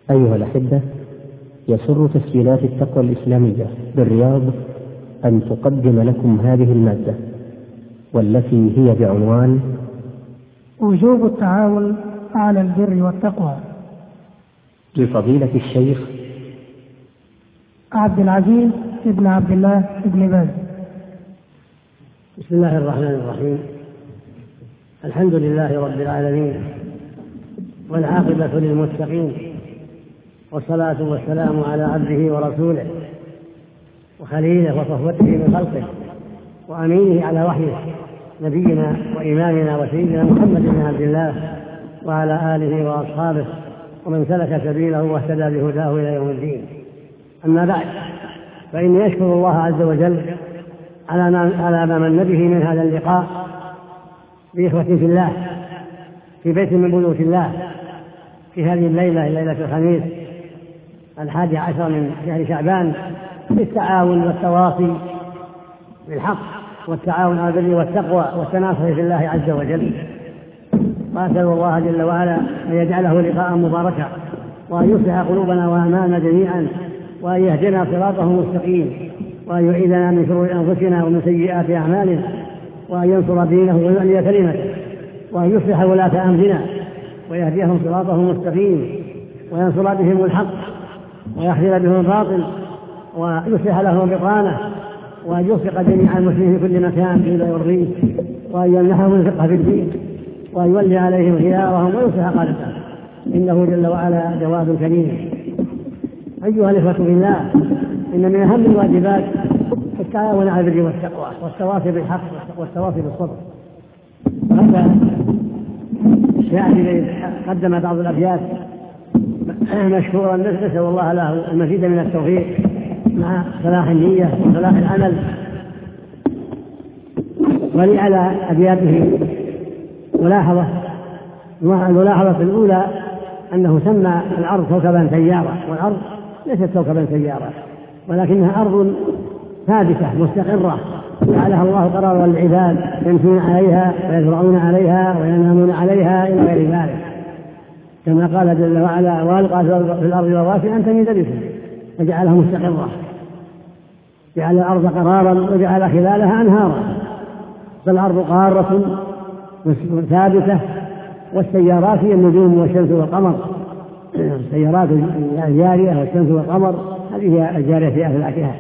أيها الأحبة، يسر تسجيلات التقوى الإسلامية بالرياض أن تقدم لكم هذه المادة، والتي هي بعنوان وجوب التعاون على البر والتقوى، لفضيلة الشيخ عبد العزيز بن عبد الله بن باز. بسم الله الرحمن الرحيم. الحمد لله رب العالمين، والعاقبة للمتقين، والصلاة والسلام على عبده ورسوله وخليله وصفوته من خلقه وأمينه على وحيه، نبينا وإمامنا وسيدنا محمد بن عبد الله وعلى آله وأصحابه ومن سلك سبيله واهتدى بهداه إلى يوم الدين. أما بعد، فإني أشكر الله عز وجل على ما من به من هذا اللقاء بإخوة في الله في بيت من بيوت الله في هذه الليلة، ليلة الخميس 11 من شهر شعبان، بالتعاون والتواصي بالحق والتعاون على البر والتقوى والتناصح في الله عز وجل. وأسأل الله جل وعلا أن يجعله لقاء مباركا، وأن يصلح قلوبنا وأعمالنا جميعا، وأن يهدنا صراطه المستقيم، وأن يعيذنا من شرور أنفسنا ومن سيئات أعمالنا، وأن ينصر دينه ويعلي كلمته، وأن يصلح ولاة أمرنا ويهديهم صراطه المستقيم، وينصر بهم الحق ويحذر بهم الباطل، ويصلح لهم بطانه، وأن يوفق جميع المسلمين في كل مكان إلى يرضيه، وأن يمنحهم الفقه في الدين، وأن يولي عليهم خيارهم ويصلح قادتهم، إنه جل وعلا جواد كريم. أيها الإخوة في الله، إن من أهم الواجبات التعاون على البر والتقوى والتواصي بالحق والتواصي بالصبر. وهذا الشاعر قدم بعض الأبيات مشكورا، نسأل الله له المزيد من التوفيق مع صلاح النية وصلاح العمل. ولي على أبياته الملاحظة الأولى أنه سمى الأرض كوكبا سيارة، والأرض ليست كوكبا سيارة، ولكنها أرض ثابتة مستقرة جعلها الله قرارا للعباد يمشون عليها ويزرعون عليها وينامون عليها إلى غير ذلك، كما قال جل وعلا: وألقى في الأرض رواسي أن تميد بكم، فجعلها مستقرة، جعل الأرض قرارا وجعل خلالها أنهارا. فالأرض قارة ثابتة، والسيارات هي النجوم والشمس والقمر، السيارات الجارية والشمس والقمر هذه هي الجارية في أفلاكها.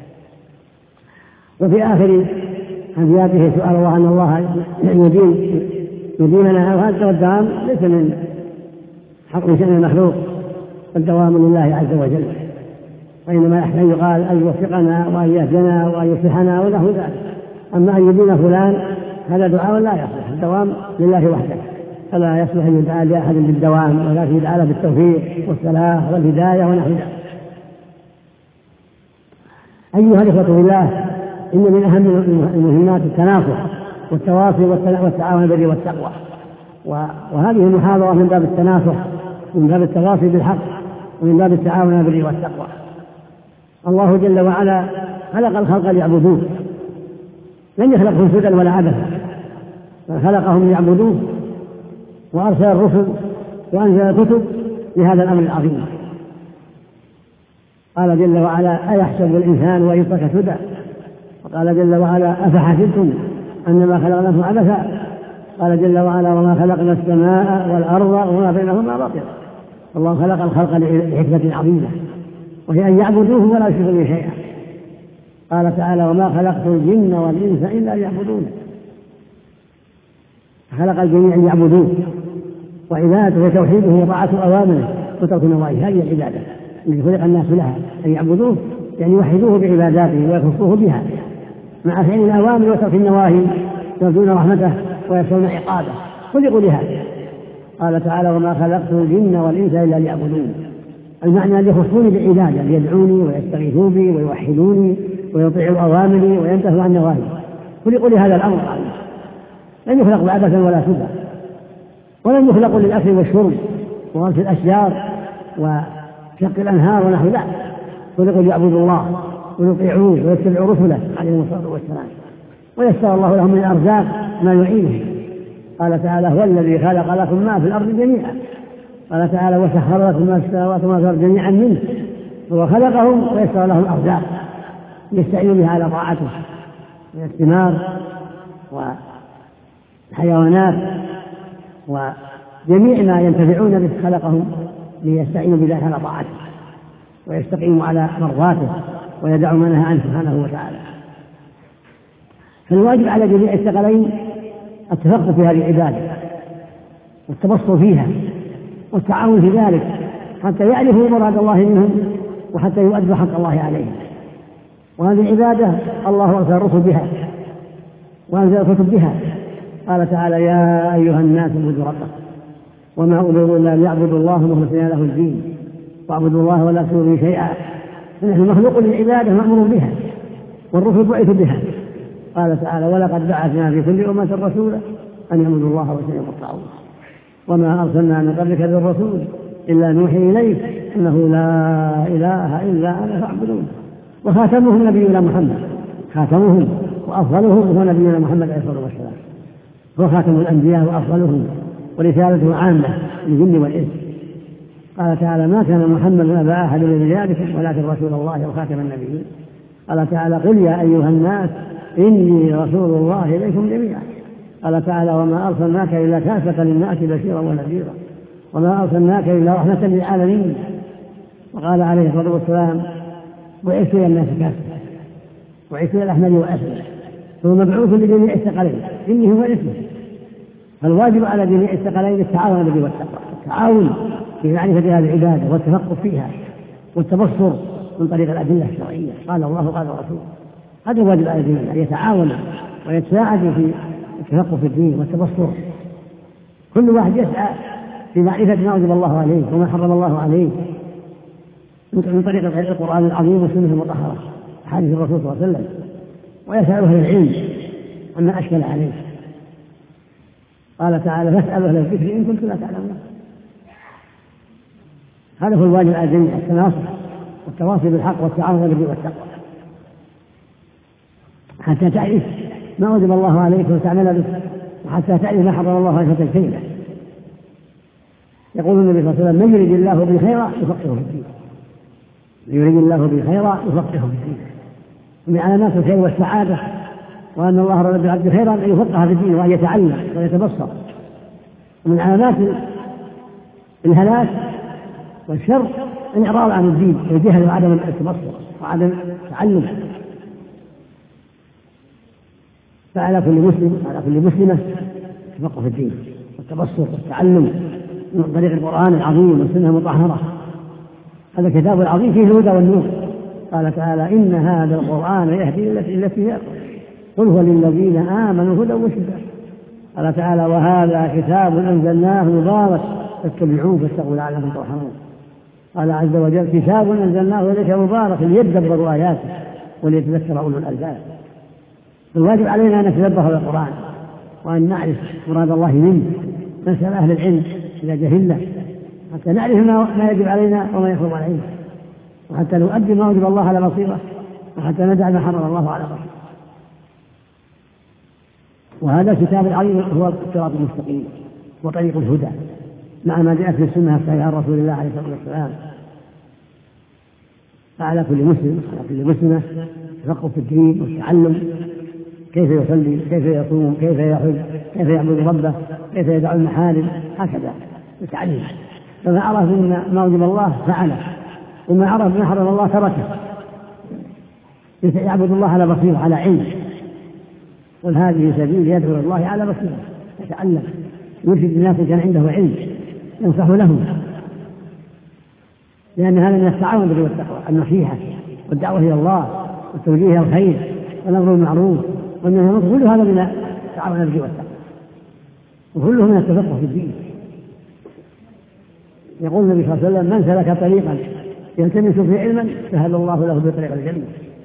وفي آخر أبياته سؤال الله أن الله يديمنا، وهذا والدوام ليس من حق شأن المخلوق، الدوام لله عز وجل، وإنما يحتاج يقال أن يوفقنا وأن يهدنا وأن يصلحنا ونحو ذلك. أما أن يدين فلان هذا دعاء لا يصلح، الدوام لله وحده، فلا يصلح أن يدعى لأحد بالدوام، ولكن يدعى له بالتوفيق والصلاح والهداية ونحو ذلك. أيها الإخوة في الله، إن من أهم المهمات التناصح والتواصي والتعاون بالبر والتقوى، وهذه المحاضرة من باب التناصح ومن باب التواصي بالحق ومن باب التعاون بالبر والتقوى. الله جل وعلا خلق الخلق ليعبدوه، لم يخلقهم سدى ولا عبثا، بل خلقهم ليعبدوه، وأرسل الرسل وأنزل الكتب لهذا الأمر العظيم. قال جل وعلا: أيحسب الإنسان وإن يترك سدى؟ وقال جل وعلا: أفحسبتم أنما خلقناكم عبثا؟ قال جل وعلا: وما خلقنا السماء والأرض وما بينهما باطلا. الله خلق الخلق لحكمة عظيمة، وهي أن يعبدوه ولا يشركوا به شيئا. قال تعالى: وما خلقت الجن والإنس إلا ليعبدون. خلق الجميع أن يعبدوه، وعبادته وتوحيده وطاعة أوامره وترك نواهيه، هذه العبادة التي خلق الناس لها، أن يعبدوه يعني يوحدوه بعباداته ويخصوه بها، مع فعل الأوامر وترك النواهي، يرجون رحمته ويخشون عقابه، خلقوا لهذا. قال تعالى: وما خلقت الجن والإنس إلا ليعبدون، المعنى أن يخصوني بالعبادة، ليدعوني ويستغيثوا بي ويوحدوني ويطيعوا أوامري وينتهوا عن نواهي، خلقوا لهذا الأمر. لم يخلقوا عبثا ولا سدى، ولم يخلقوا للأكل والشرب وغرس الأشجار وشق الأنهار ونحو ذلك، خلقوا ليعبدوا الله ويطيعوه ويتبعوا رسله عليهم الصلاة والسلام، ويسر الله لهم من الأرزاق ما يعينهم. قال تعالى: هو الذي خلق لكم ما في الأرض جميعا قال تعالى وسخر لكم ما في السماوات وما في الأرض جميعا منه هو خلقهم ويسر لهم الأرزاق يستعين بها على طاعته من الثمار والحيوانات وجميع ما ينتفعون به خلقهم ليستعينوا بذلك على طاعته ويستقيموا على مرضاته ويدعوا ما نهى عنه سبحانه وتعالى. فالواجب على جميع الثقلين التفقه في هذه العبادة والتبصر فيها والتعاون في ذلك حتى يعرفوا مراد الله منهم وحتى يؤدوا حق الله عليهم. وهذه العبادة الله أرسل الرسل بها وأنزل الكتب بها. قال تعالى يا أيها الناس اعبدوا ربكم وما أمروا إلا ليعبدوا الله مخلصين له الدين واعبدوا الله ولا تشركوا به شيئا. فنحن مخلوق للعبادة مأمور بها والرسل بعثوا بها. قال تعالى ولقد بعثنا في كل أمة رسولا أن يعبدوا الله واجتنبوا الطاغوت وما أرسلنا من قبلك من رسول إلا نوحي إليه أنه لا إله إلا أنا فاعبدون. وخاتمهم نبينا محمد خاتمهم وأفضلهم هو نبينا محمد عليه الصلاة والسلام هو خاتم الأنبياء وأفضلهم ورسالته عامة للجن والإنس. قال تعالى ما كان محمد أبا أحد من رجالكم ولكن رسول الله وخاتم النبيين. قال تعالى قل يا أيها الناس إني رسول الله إليكم جميعا. قال تعالى وما أرسلناك إلا كافة للناس بشيرا ونذيرا وما أرسلناك إلا رحمة للعالمين. وقال عليه الصلاة والسلام بعثت إلى الناس كافة بعثت إلى الأحمر والأسود هو مبعوث لجميع الثقلين إنه هو اسمه. فالواجب على جميع الثقلين التعاون به والتقوى التعاون في معرفة هذه العبادة والتفقه فيها والتبصر من طريق الأدلة الشرعية قال الله قال الرسول. هذا واجب على الجميع أن يتعاونوا ويتساعدوا في التفقه في الدين والتبصر. كل واحد يسعى في معرفة ما أوجب الله عليه وما حرم الله عليه من طريق القرآن العظيم والسنة المطهرة حديث الرسول صلى الله عليه وسلم ويسأل أهل العلم عما أشكل عليه. قال تعالى فاسألوا أهل الذكر إن كنتم لا تعلمون. هذا هو الواجب على الجميع التناصح والتواصي بالحق والتعاون به والتقوى حتى تعرف ما أوجب الله عليك وتعمل به وحتى تعرف ما حرم الله عليك وتجتنبه. يقول النبي صلى الله عليه وسلم من يريد الله به خيرا يفقهه في الدين يريد الله به خيرا يفقهه في الدين. ومن علامات الخير والسعادة وأن الله رد العبد خيرا أن يفقه في الدين وأن يتعلم ويتبصر. ومن علامات الهلاك والشر الإعراض عن الدين والجهل وعدم التبصر وعدم التعلم. فعلى كل مسلم على كل مسلمة التفقه في الدين والتبصر والتعلم من طريق القرآن العظيم والسنة المطهرة. هذا الكتاب العظيم فيه الهدى والنور. قال تعالى إن هذا القرآن يهدي التي هي أقوم قل هو للذين آمنوا هدى وشفاء. قال تعالى وهذا كتاب أنزلناه مبارك فاتبعوه فاتقوا لعلكم ترحمون. قال عز وجل كتاب أنزلناه إليك مبارك ليدبروا آياته وليتذكر أولو الألباب. الواجب علينا أن نتدبر القرآن وأن نعرف مراد الله منه نسأل أهل العلم إذا جهلنا حتى نعرف ما يجب علينا وما يحرم علينا وحتى نؤدي ما وجب الله على بصيرة وحتى ندع ما حرم الله على بصيرة. وهذا الكتاب العظيم هو الصراط المستقيم وطريق الهدى مع ما جاء في السنة الصحيحة عن رسول الله عليه الصلاة والسلام. فعلى كل مسلم على كل مسلمة التفقه في الدين والتعلم كيف يصلي كيف يصوم كيف يحج كيف يعبد ربه كيف يدع المحارم هكذا يتعلم. فما عرف ما وجب الله فعله وما عرف ما حرم الله تركه يعبد الله على بصيرة على علم. قل هذه سبيل يدعو إلى الله على بصيرة يتعلم يرشد الناس كان عنده علم ينصح لهم لأن هذا من التعاون بالبر والتقوى النصيحة والدعوة إلى الله والتوجيه إلى الخير والأمر بالمعروف والنهي عن المنكر كل هذا من التعاون بالبر والتقوى وكله من التفقه في الدين. يقول النبي صلى الله عليه وسلم من سلك طريقا يلتمس فيه علما سهل الله له بطريق الجنة.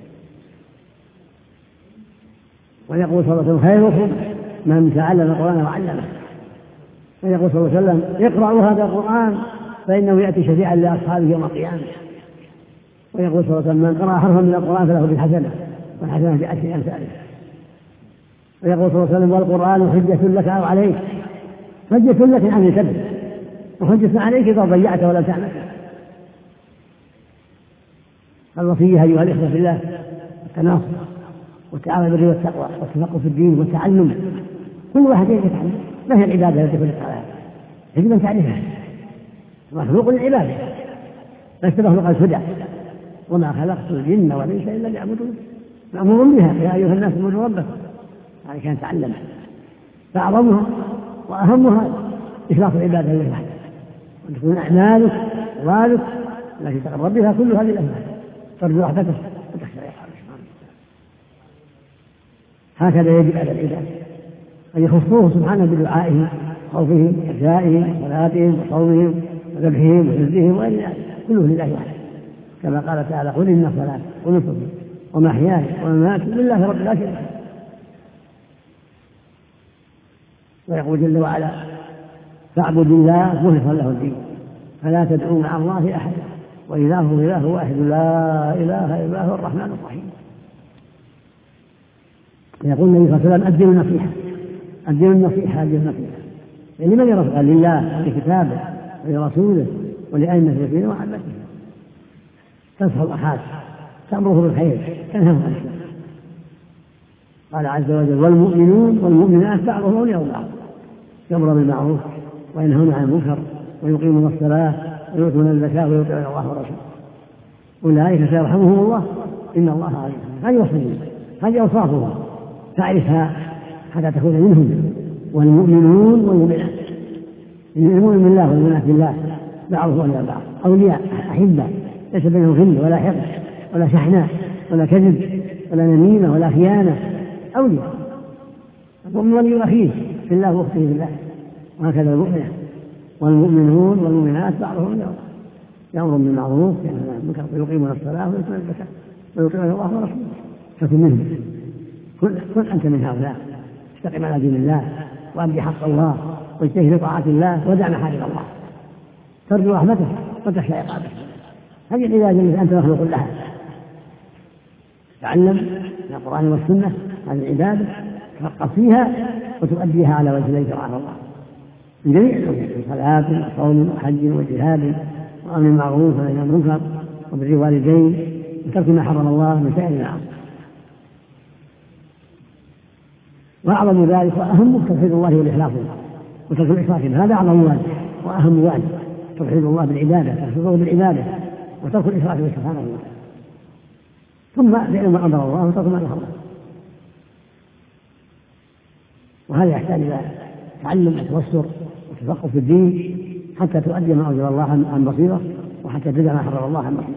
ويقول صلى الله عليه وسلم خيركم من تعلم القرآن وعلمه. ويقول صلى الله عليه وسلم اقرأوا هذا القرآن فإنه يأتي شفيعا لأصحابه يوم القيامة. ويقول صلى الله عليه وسلم من قرأ حرفا من القرآن فله بالحسنة والحسنة بعشر أمثالها. ويقول صلى الله عليه وسلم والقرآن حجة لك أو عليك حجة لك عن الكذب وحجة عليك إذا ضيعت ولا تعمل. الوصية أيها الإخوة في الله التناصر والتعاون بالبر والتقوى والتفقه في الدين والتعلم. كل واحد يتعلم. ما هي العبادة التي كنت عليها؟ يجب أن تعرفها. مخلوق للعبادة ليس مخلوق الهدى. وما خلقت الجن والإنس إلا ليعبدون. مأمور بها يا أيها الناس اعبدوا ربكم. يعني كان تعلمها. فأعظمها وأهمها إخلاص العبادة لله وحده، وأن تكون أعمالك أقوالك التي تقرب بها كل هذه الأعمال ترجو رحمته وتخشى عقابه سبحانه. هكذا يجب على العباد أن يخصوه سبحانه بدعائهم خوفهم وإرجائهم وصلاتهم وصومهم وذبحهم وحزبهم وغير ذلك كله لله وحده، كما قال تعالى قل إن صلاتي ونسكي ومحياي ومماتي لله رب لا شريك له. ويقول جل وعلا فاعبد الله مخلصا له الدين فلا تدعوا مع الله أحدا وإله إله واحد لا إله إلا هو الرحمن الرحيم. يقول النبي صلى الله عليه وسلم أدوا النصيحة أدوا النصيحة أدوا النصيحة. يعني من يرفع لله ولكتابه ولرسوله ولأئمة المسلمين وعامته. تنصح الأخاذ تأمره بالخير تنهاه عن الشر. قال عز وجل والمؤمنون والمؤمنات بعضهم أولياء بعض يأمرون بالمعروف وينهون عن المنكر ويقيمون الصلاة ويؤتون الزكاة ويطيعون الله ورسوله أولئك سيرحمهم الله إن الله عليم. هذه وصية هذه أوصافهم تعرفها حتى تكون منهم. والمؤمنون والمؤمنات المؤمن بالله والمؤمنات بالله بعضهم أولياء بعض أولياء أحبة ليس بينهم غل ولا حقد ولا شحناء ولا كذب ولا نميمة ولا خيانة. أولياء المؤمن ولي أخيه في الله وأخته في الله وهكذا المؤمنة. والمؤمنون والمؤمنات بعضهم أولياء يأمرون بالمعروف وينهون عن المنكر ويقيمون الصلاة ويؤتون الزكاة ويطيعون الله ورسوله. فكن منهم كن أنت من هؤلاء. استقم على دين الله وأدي حق الله واجتهد طاعة الله ودع محارم الله ترجو رحمته وتخشى عقابه. هذه العبادة التي أنت مخلوق لها. تعلم من القرآن والسنة هذه العبادة تفقه فيها وتؤديها على وجه الذي شرعه الله من جميع الأمور من صلاة وصوم وحج وجهاد وأمر بالمعروف ونهي عن المنكر وبر الوالدين وترك ما حرم الله من سائر المعاصي. وأعظم ذلك وأهم توحيد الله والإخلاص وترك الإشراك به. هذا أعظم واجب وأهم واجب توحيد الله بالعبادة تخصيصه بالعبادة وترك الإشراك به سبحانه وتعالى. ثم فعل ما أمر الله وترك ما نهى الله. وهذا يحتاج إلى تعلم وتوسر وتفقه في الدين حتى تؤدي ما أوجب الله عن بصيرة وحتى تدع ما حرم الله عن بصيرة.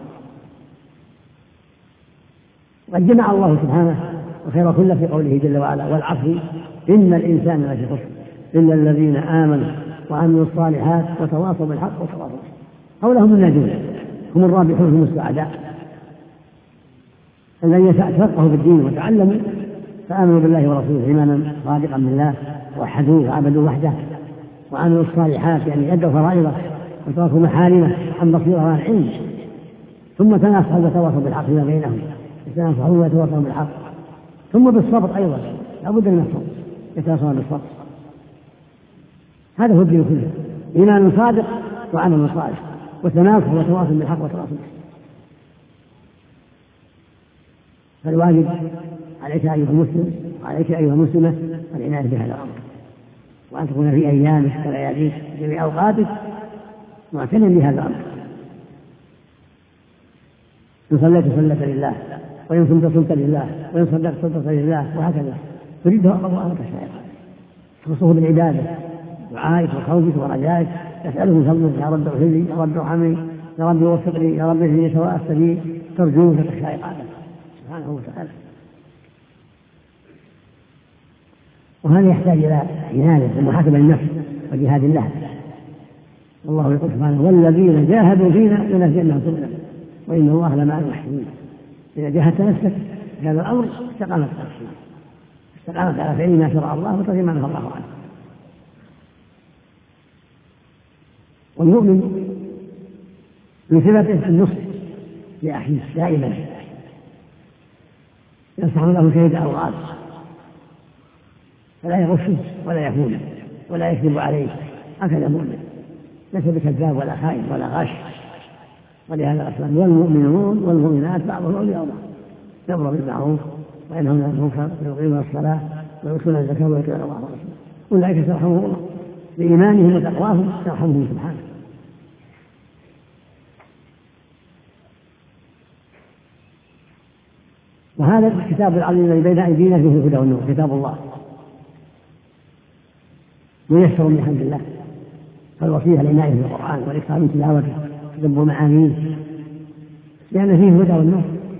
وقد جمع الله سبحانه وخير كله في قوله جل وعلا والعصر إن الإنسان لفي خسر إلا الذين آمنوا وعملوا الصالحات وتواصوا بالحق وتواصوا بالصبر. هؤلاء هم الناجون هم الرابحون هم السعداء الذين تفقهوا في الدين وتعلموا فآمنوا بالله ورسوله إيمانا صادقا بالله ووحدوه وعبدوا وحده وعملوا الصالحات يعني أدوا فرائضه وتركوا محارمه عن بصيرة وعن علم. ثم تناصحوا وتواصوا بالحق فيما بينهم يتناصحون ويتواصون بالحق. ثم بالصبر أيضا لابد من الصبر يتواصون بالصبر. هذا هو الدين كله إيمان صادق وعمل صالح وتناصح وتواصل بالحق وتواصل بالصبر. فالواجب عليك أيها المسلم وعليك أيها المسلمة العناية بهذا الأمر وأن تكون في أيامك ولياليك في جميع أوقاتك معتنيا بهذا الأمر. إن صليت صليت لله وإن صمت صمت لله وإن صدقت صدقت لله وهكذا تريده الله وتشاء تخصه بالعبادة دعائك وخوفك ورجائك تسأله من فضلك يا رب اغفر لي يا رب ارحمني يا رب وفقني يا رب اهدني سواء السبيل ترجوه وتخشى عقابه سبحانه وتعالى. وهذا يحتاج إلى عناية ومحاسبة النفس وجهاد الله. الله يقول سبحانه والذين جاهدوا فينا لنهدينهم سبلنا وإن الله لمع المحسنين. إذا جاهدت نفسك في هذا الأمر استقامت على فعل ما شرع الله وترك ما نهى الله عنه. والمؤمن من صفته النصح لأخيه دائما ينصح له شهيد أوقات فلا يغشه ولا يخونه ولا يكذب عليه. هكذا مؤمن ليس بكذاب ولا خائن ولا غش. ولهذا أصلا والمؤمنون والمؤمنات بعضهم أولياء بعض، يأمر بالمعروف وينهون عن المنكر ويقيمون الصلاة ويؤتون الزكاة ويطيعون الله ورسوله، أولئك سيرحمهم الله بإيمانهم وتقواهم يرحمهم سبحانه. وهذا الكتاب العظيم الذي بين أيدينا فيه الهدى والنور، كتاب الله ميسر من حمد الله، فالوصية العناية بالقرآن والإكثار من تلاوته وتدبر معانيه، لأن فيه الهدى والنور.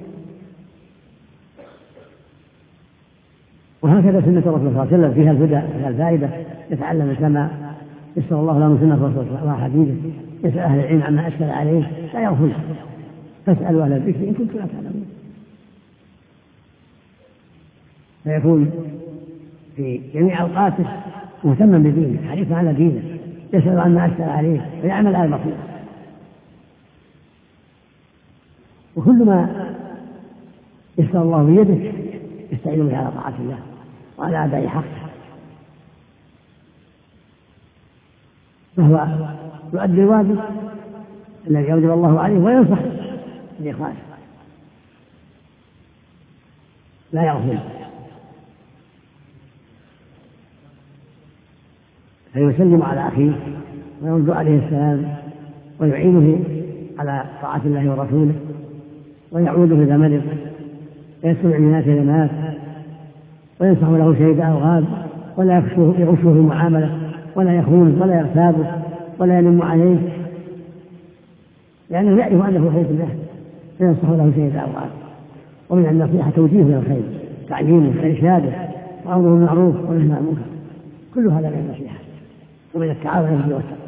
وهكذا سنة الرسول صلى الله عليه وسلم فيها الهدى، فيها الفائدة، يتعلم كما يسر الله له سنة الرسول وحديثه، يسأل أهل العلم عما أشكل عليه لا يغفل، فاسألوا أهل الذكر إن كنتم لا تعلمون. فيكون في جميع أوقاته مهتما بدينه، حريصا على دينه، يسأل عما أشكل عليه ويعمل على البصيرة. وكل ما يسر الله بيده يستعين به على طاعة الله وعلى أداء حقه، فهو يؤدي الواجب الذي أوجب الله عليه وينصح بإخلاصه، لا يغفل، فيسلم على أخيه ويرد عليه السلام ويعينه على طاعة الله ورسوله، ويعوده إذا مرض، ويستمع الناس إذا مات، وينصح له شيء أو غاب، ولا يغشه في المعاملة، ولا يخونه ولا يغتابه ولا ينم عليه، لأنه يعرف أنه خير الله، فينصح له شيء أو غاب. ومن النصيحة توجيهه إلى الخير، تعليمه وإرشاده، وأمره بالمعروف ونهيه عن المنكر، كل هذا من النصيحة ومن التعاون على البر والتقوى.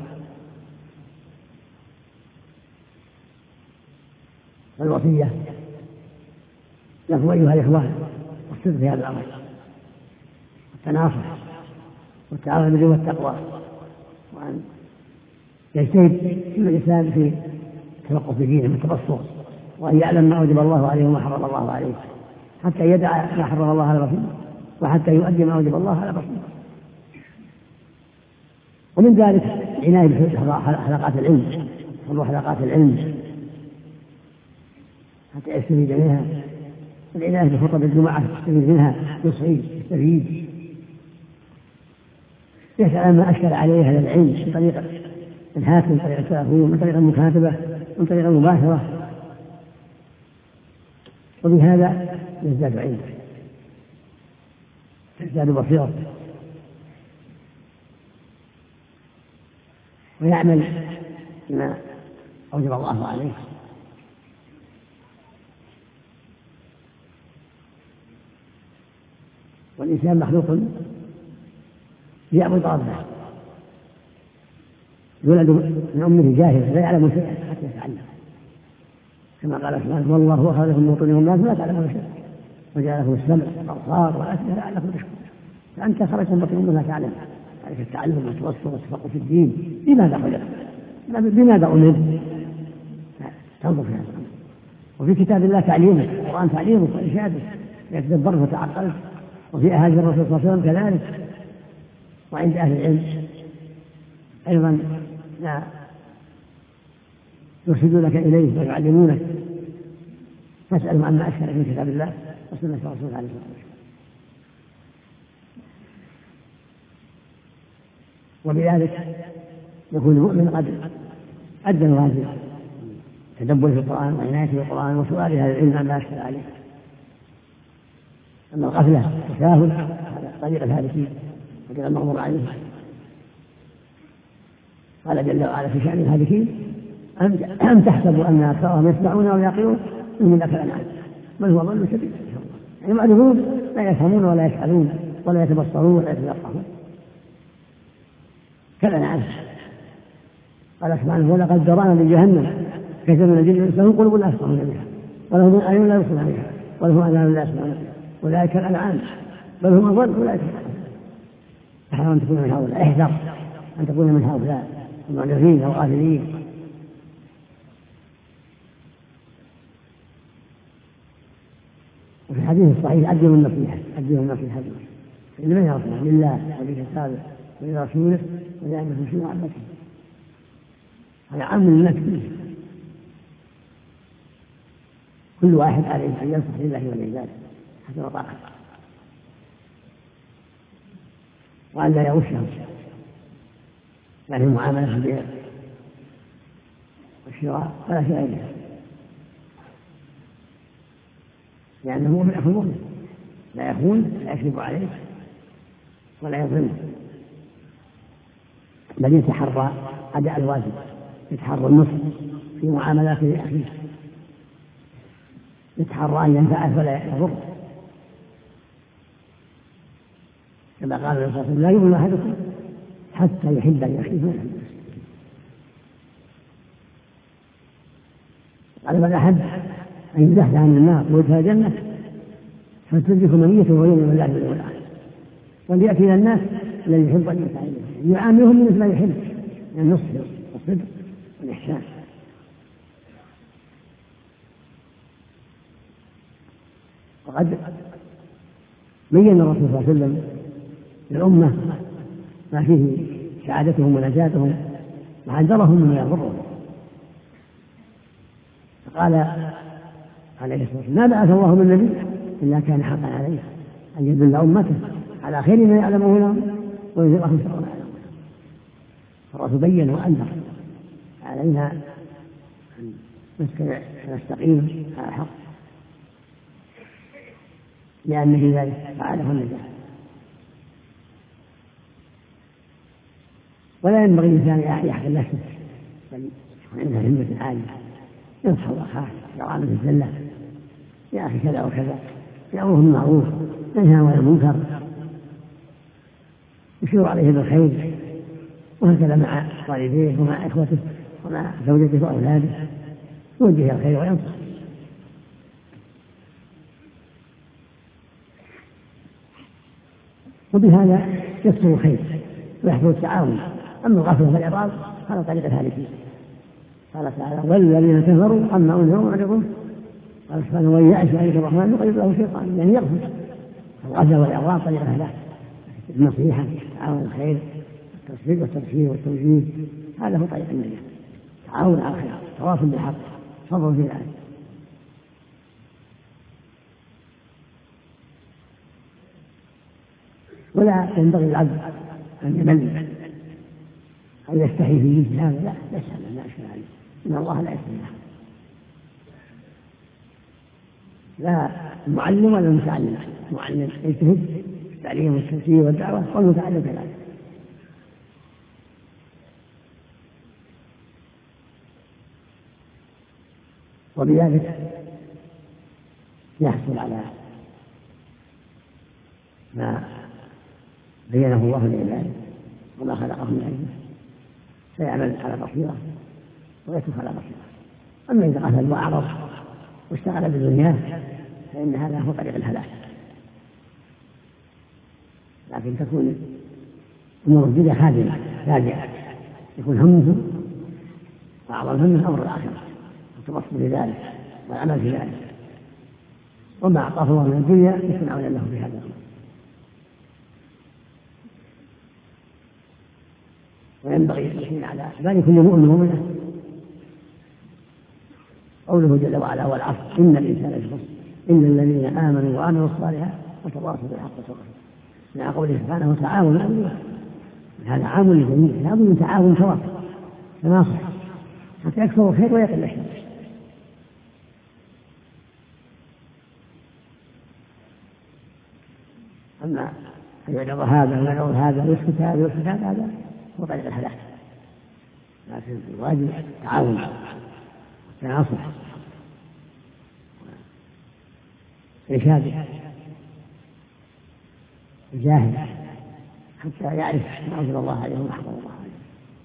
والوصية له أيها الإخوان والصدق في هذا الأمر، والتناصح والتعاون على البر والتقوى، وأن يجتهد كل إنسان في التفقه في دينه بالتبصر، وأن يعلم ما أوجب الله عليه وما حرم الله عليه، حتى يدع ما حرم الله على بصيرة، وحتى يؤدي ما أوجب الله على بصيرة. ومن ذلك عناية بحلقات العلم، حضور حلقات العلم حتى يستفيد منها، والعناية بخطب الجمعة يستفيد منها، يستفيد يسأل ما أشكل عليه هذا العلم من طريق الهاتف، من طريق التلفون، من طريق المكاتبة، من طريق المباشرة، وبهذا يزداد علما، يزداد بصيرة، ويعمل بما أوجب الله عليه. والإنسان مخلوق ليعبد ربه، يولد من أمه جاهل لا يعلم شيئا حتى يتعلم، كما قال سبحانه والله أخرجكم من بطون أمهاتكم لا تعلمون شيئا وجعل لكم السمع والأبصار والأفئدة لعلكم تشكرون. فأنت خرجت من بطون أمك لا تعلم، عليك التعلم والتبصر والتفقه في الدين. لماذا خلقت؟ بماذا أمرت؟ تنظر في هذا الأمر. وفي كتاب الله تعليمك، القرآن تعليمك وإرشادك يتدبره وتعقله، وفي أحاديث الرسول صلى الله عليه وسلم كذلك. وعند أهل العلم أيضا لا يرشدونك إليه ويعلمونك، فاسألوا عما أشكل في كتاب الله وسنة الرسول عليه الصلاة والسلام. وبذلك يكون المؤمن قد أدى الواجب، تدبر في القرآن وعناية بالقرآن وسؤال هذا العلم عما أشكل عليه. أما الغفلة والتساهل هذا طريق الهالكين وكذا المغمور عليه. قال جل وعلا في شأن الهالكين أم تحسبوا أن أكثرهم يسمعون أو يعقلون من ذاك الأنعام بل هو ضل سبيل. يعني معلومون لا يفهمون ولا يسألون ولا يتبصرون ولا يتلقون كالأنعام. قال سبحانه ولقد ذرأنا لجهنم كثير من الجن والإنس لهم قلوب لا يفقهون بها ولهم أعين لا يبصرون بها ولهم آذان لا يسمعون بها أولئك الأنعام بل هم أضل أولئك احذر أن تكون من هؤلاء، احذر أن تكون من هؤلاء المعرضين أو الغافلين. وفي الحديث الصحيح أدوا النصيحة لمن يرسل لله ولكتابه ولرسوله ولأئمة المسلمين وعامته. هذا عام للناس كله، كل واحد عليه أن ينصح لله ولعباده حسب طاقته، وأن لا يغشهم يعني المعاملة في البيع والشراء ولا في غيرها، لأنه مؤمن أخو مؤمن لا يخون لا يكذب عليه ولا يظلمه، بل يتحرى أداء الواجب، يتحرى النصح في معاملاته أخيه، يتحرى أن ينفعه ولا يضره، كما قال النبي صلى الله عليه وسلم لا يؤمن أحدكم حتى يحب لأخيه ما يحب. قال من أحب أن يزحزح عن النار ويدخل الجنة فتدرك منيته ويؤمن بالله واليوم الآخر، وليأتي إلى الناس الذي يحب أن يسعى إليه يعاملهم مثل ما يحب من النصح والصدق والإحسان. وقد بين الرسول صلى الله عليه وسلم للأمة ما فيه سعادتهم ونجاتهم وحذرهم مما يضرهم، فقال عليه الصلاة والسلام ما بعث الله من نبي إلا كان حقا عليه أن يدل أمته على خير ما يعلمه لهم وينذرهم شر ما يعلمون. فالرسول بين وأنذر، علينا أن نستقيم على الحق لأن في ذلك سعادة النجاة. ولا ينبغي الإنسان يحقن نفسه بل يكون عنده همة عالية، ينصح أخاه يرى منه الزلة يا أخي كذا وكذا، يأمره بالمعروف ينهى عن المنكر، يشير عليه بالخير، وهكذا مع والديه ومع إخوته ومع زوجته وأولاده يوجه الخير وينصح. وبهذا يكثر الخير ويحصل التعاون. أما الغفلة والإعراض هذا طريق الهالكين. قال تعالى والذين كفروا عما أنذروا معرضون، قال سبحانه ومن يعش عن ذكر الرحمن يقيض له شيطان، يعني يغفل. الغفلة والإعراض طريق الهلاك. النصيحة تعاون الخير التصديق والتبشير والتوجيه هذا هو طريق النجاة، تعاون على الخير تواصل بالحق صبر في ذلك. ولا ينبغي العبد أن يمل أو يستحي في مثل هذا، لا يسأل لا أشكال عليه، إن الله لا يسأل لا المعلم ولا المتعلم. المعلم يجتهد في التعليم والتفسير والدعوة، والمتعلم كذلك. وبذلك يحصل على ما بينه الله لعباده وما خلقه من أجله، فيعمل على بصيرة ويترك على بصيرة. أما إذا غفل وأعرض واشتغل بالدنيا فإن هذا هو طريق الهلاك. لكن تكون أمور الدنيا خادمة راجعة، يكون همه وأعظم همه أمر الآخرة والتبصر في ذلك والعمل في ذلك، وما أعطاه الله من الدنيا يكون عونا له في هذا الأمر. وينبغي الحين على بال كل مؤمن ومؤمنة قوله جل وعلا والعصر إن الإنسان لفي خسر إن الذين آمنوا وعملوا الصالحات وتواصوا بالحق وتواصوا. مع قوله سبحانه وتعاونوا على البر، هذا عام للجميع، لا بد من تعاون تواصل تناصح حتى يكثر الخير ويقل الشر. أما أن يعرض هذا ويعرض هذا ويسكت هذا ويسكت هذا هو طريق الهلاك. لكن الواجب التعاون والتناصح والإرشاد الجاهل حتى يعرف ما أنزل الله عليه وما حفظ الله عليه،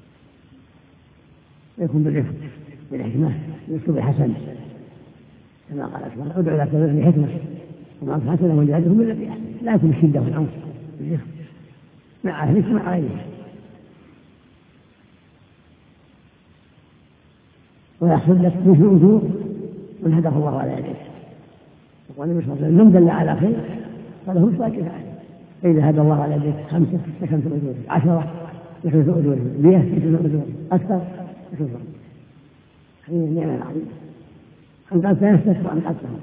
ويكون بالرفق بالحكمة بالأسلوب الحسن كما قال سبحانه ادعو إلى سبيل الحكمة وما حسنه وجاهدهم بالتي أحسن، لا يكون الشدة والعنف بالرفق مع أهلك ومع غيرهم. ويحصل لك مثل أجور من هداه الله على يديه. يقول النبي صلى الله عليه وسلم من دل على خير فله مثل أجره عليه، فإذا هدى الله على يديه 5 فكمت أجوره، 10 مثل أجوره، 100 مثل أجوره، أكثر مثل أجوره. هذه النعمة العظيمة. أنقذت نفسك وأنقذتهم.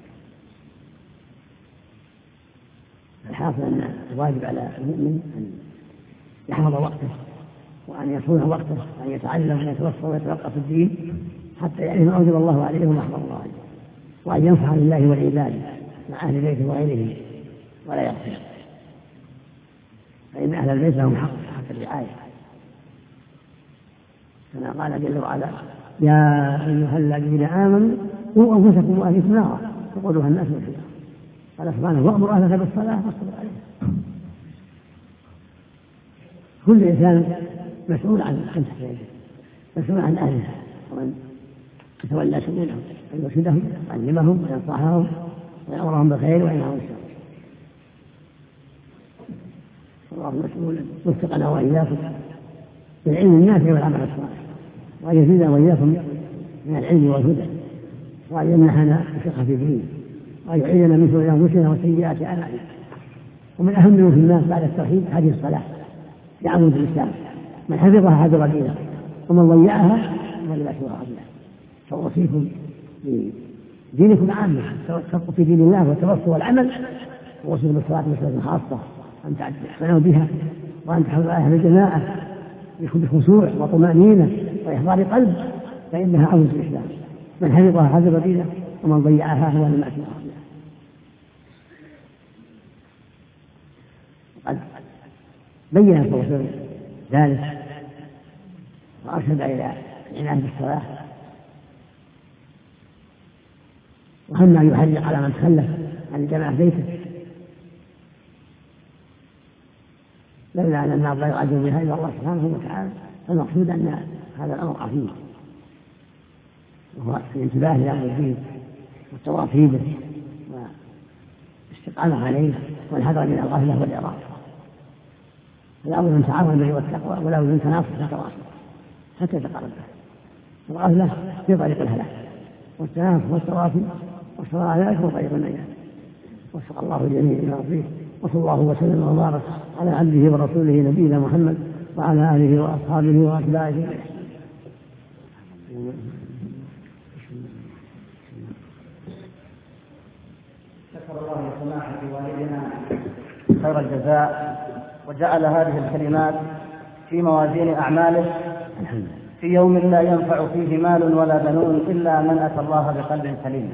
الحاصل أن الواجب على المؤمن أن يحفظ وقته وأن يصون وقته وأن يتعلم ويتوفى ويتلقى في الدين حتى يعلم ما أوجب الله عليه وما حرم الله عليه، وأن ينصح لله والعباد مع أهل بيته وغيرهم ولا يغفر، فإن أهل البيت لهم حق الرعاية، كما قال جل وعلا: يا أيها الذين آمنوا قوا أنفسكم وأهليكم نارا وقودها الناس والحجارة. قال سبحانه: وأمر أهلك بالصلاة واصطبر عليها. كل إنسان مسؤول عن خمسة، مسؤول عن أهله ومن يتولى شؤونهم، أن يرشدهم ويعلمهم وينصحهم ويأمرهم بالخير وينهاهم عن الشر. الله مسؤول وفقنا وإياكم بالعلم النافع والعمل الصالح، وأن يزيدنا وإياكم من العلم والهدى، وأن يمنحنا الفقه في الدين، وأن يعيذنا من شرور أنفسنا وسيئات أعمالنا. ومن أهم في الناس بعد التوحيد هذه الصلاة في عمود الإسلام، من حفظها حفظ دينه، ومن ضيعها فلم يشرع الله. فأوصيكم بدينكم عامة، التوفق في دين الله والتوفق والعمل، وأوصيكم بالصلاة بصلاة خاصة أن تعتنوا بها، وأن تحفظوا أهل الجماعة بخشوع وطمأنينة وإحضار قلب، فإنها عمود الإسلام. من حفظها حفظ دينه، ومن ضيعها هو لم يشرع الله. قد بين الرسول ذلك وأرشد إلى العناية بالصلاة، وهم أن يحرق على من تخلف عن جماعة بيته، لولا أن النار لا يعجل بها إلا الله سبحانه وتعالى. فالمقصود أن هذا الأمر عظيم، وهو الانتباه لأمر الدين والتواصي به والاستقامة عليه والحذر من الغفلة والإعراض. فالأمر من تعاون به والتقوى، ولا بد من تناصح وتواصل حتى يتقرب به. الغفلة في طريق الهلاك، والتناصح والتواصي والصبر على ذلك هو طريق النجاة. وفق الله الجميع إلى ربه، وصلى الله وسلم وبارك على عبده ورسوله نبينا محمد وعلى آله وأصحابه وأتباعه. شكر الله لسماحة والدنا خير الجزاء، وجعل هذه الكلمات في موازين أعماله في يوم لا ينفع فيه مال ولا بنون إلا من أتى الله بقلب سليم.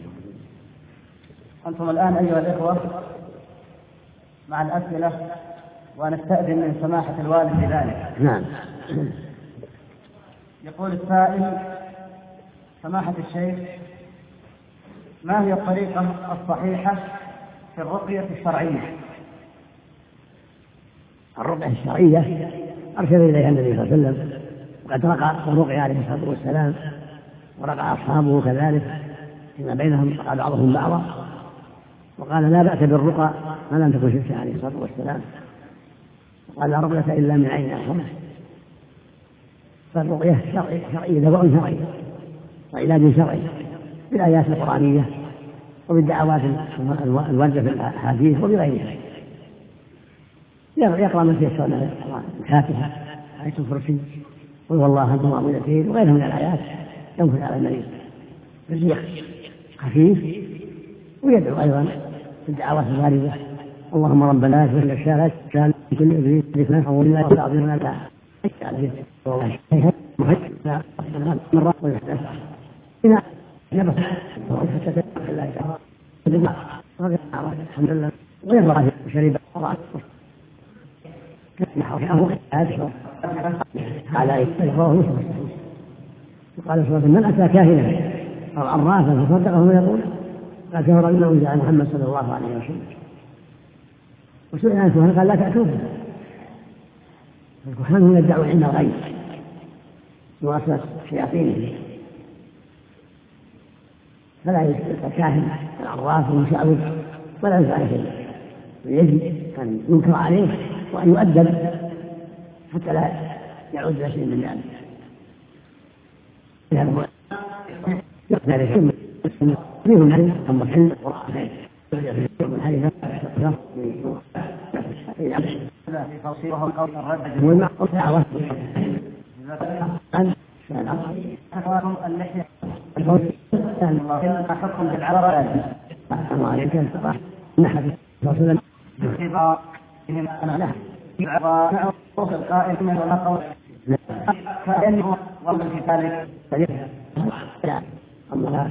أنتم الآن أيها الإخوة مع الأسئلة، ونستأذن من سماحة الوالد بذلك. نعم. يقول السائل: سماحة الشيخ، ما هي الطريقة الصحيحة في الرقية الشرعية؟ الرقية الشرعية أرشد إليها النبي صلى الله عليه وسلم، وقد رقى ورقي عليه الصلاة والسلام، ورقى أصحابه كذلك فيما بينهم، رقى بعضهم بعضا، وقال: لا بأس بالرقى ما لم تكن شركا عليه الصلاة والسلام، وقال: لا رقية إلا من عين أحرمه. فالرقية شرعية دواء شرعي وعلاج شرعي بالآيات القرآنية وبالدعوات الواردة في الأحاديث وبغيرها. يقرأ من تيسر من الفاتحة، آية الكرسي، قل هو الله أحد معوذتين وغيرها من الآيات ينفذ على المريض بالريق خفيف. ويدعو أيضا في الدعوات الواردة: اللهم ربنا اغفر لنا كان كل ابليس ذكرنا حولنا وتعظيمنا لا عليه والله شيئا محيطنا من رب ويحدث هنا نبص وفتت الله تعالى الحمد لله غير راجع وشرب وراء نحو هذا على الفوز. وقال صلى الله عليه وسلم: من أتى كاهنا أو عرافا فصدقه ويقول قال كفر بما أنزل على محمد صلى الله عليه وسلم. وسئل عن الكهنة قال: لا تأتوهم. الكهان هم يدعوا علم الغيب بواسطة شياطينهم، فلا يتكاهن العراف والمشعوذ ولا يفعل شيء، ويجب أن ينكر عليه وأن يؤدب حتى لا يعود إلى شيء من ذلك. فيهم الحين ثم الحين في توصيلهم قول الرد سؤال اللحية ما حكم بالعبر الله عليك نحن رسولا باتباعهم أنا له وصف القائل من القول فإنه ومن في ذلك لا الله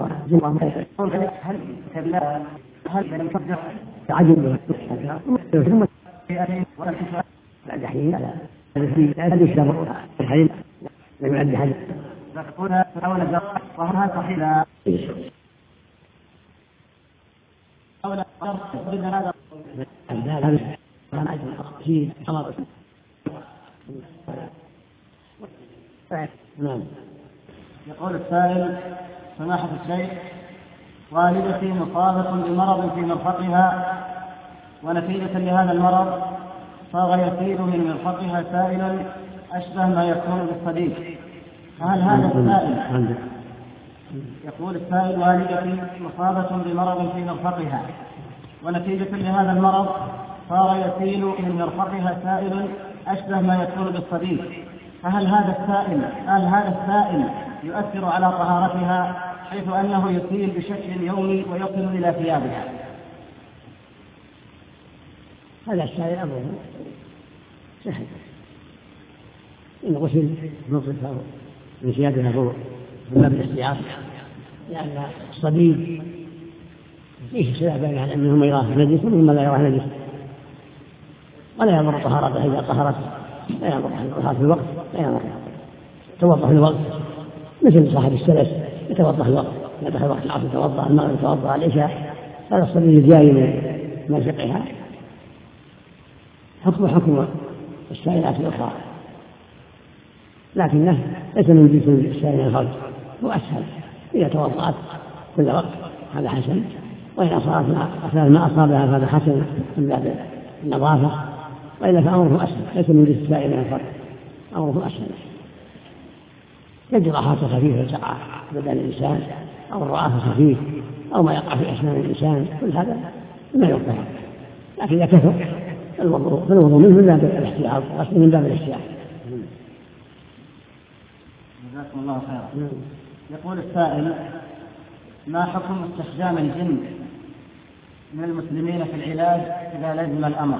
هل بنفجر تعجب بعد حين لا يشتغل الحين لم يعد حد تقول حول وهذا صحيح لا حول هذا أنا في أمر نعم. يقول السائل سماحة الشيخ والدتي مصابة بمرض في مرفقها ونتيجة لهذا المرض صار يسيل من مرفقها سائل أشبه ما يكون بالصديد فهل هذا السائل يقول السائل والدتي مصابة بمرض في مرفقها ونتيجة لهذا المرض صار يسيل من مرفقها سائل أشبه ما يكون بالصديد فهل هذا السائل يؤثر على طهارتها حيث أنه يسيل بشكل يومي ويصل إلى ثيابها؟ هذا السائل أمره سهل إن غسل نصف من ثيابها فوق من باب الاستيعاب لأن الصديد فيه خلاف بين أهل العلم منهم من يراه نجس ومنهم لا يراه نجس ولا يضر طهارته إذا طهرت لا يضر طهارة في الوقت لا يضر توضأ في الوقت مثل صاحب السلس يتوضأ في الوقت إذا دخل وقت العصر يتوضأ المغرب يتوضأ العشاء هذا الصديد الجاي من مرفقها حكم السائلات الأخرى لكنه ليس من جنس السائل الخلق هو أسهل إذا توضأت كل وقت هذا حسن وإن أصابت ما أصابها هذا حسن من باب النظافة وإلا فأمره أسهل ليس من جنس السائل الخلق أمره أسهل كالجراحات الخفيفة تقع بدن الإنسان أو الرعاف الخفيف أو ما يقع في أسنان الإنسان كل هذا ما يقع لكن إذا كثر فالوضوء منه من باب الاحتياط غسل من باب الاحتياط. جزاكم الله خيرا. يقول السائل ما حكم استخدام الجن من المسلمين في العلاج إذا لزم الأمر؟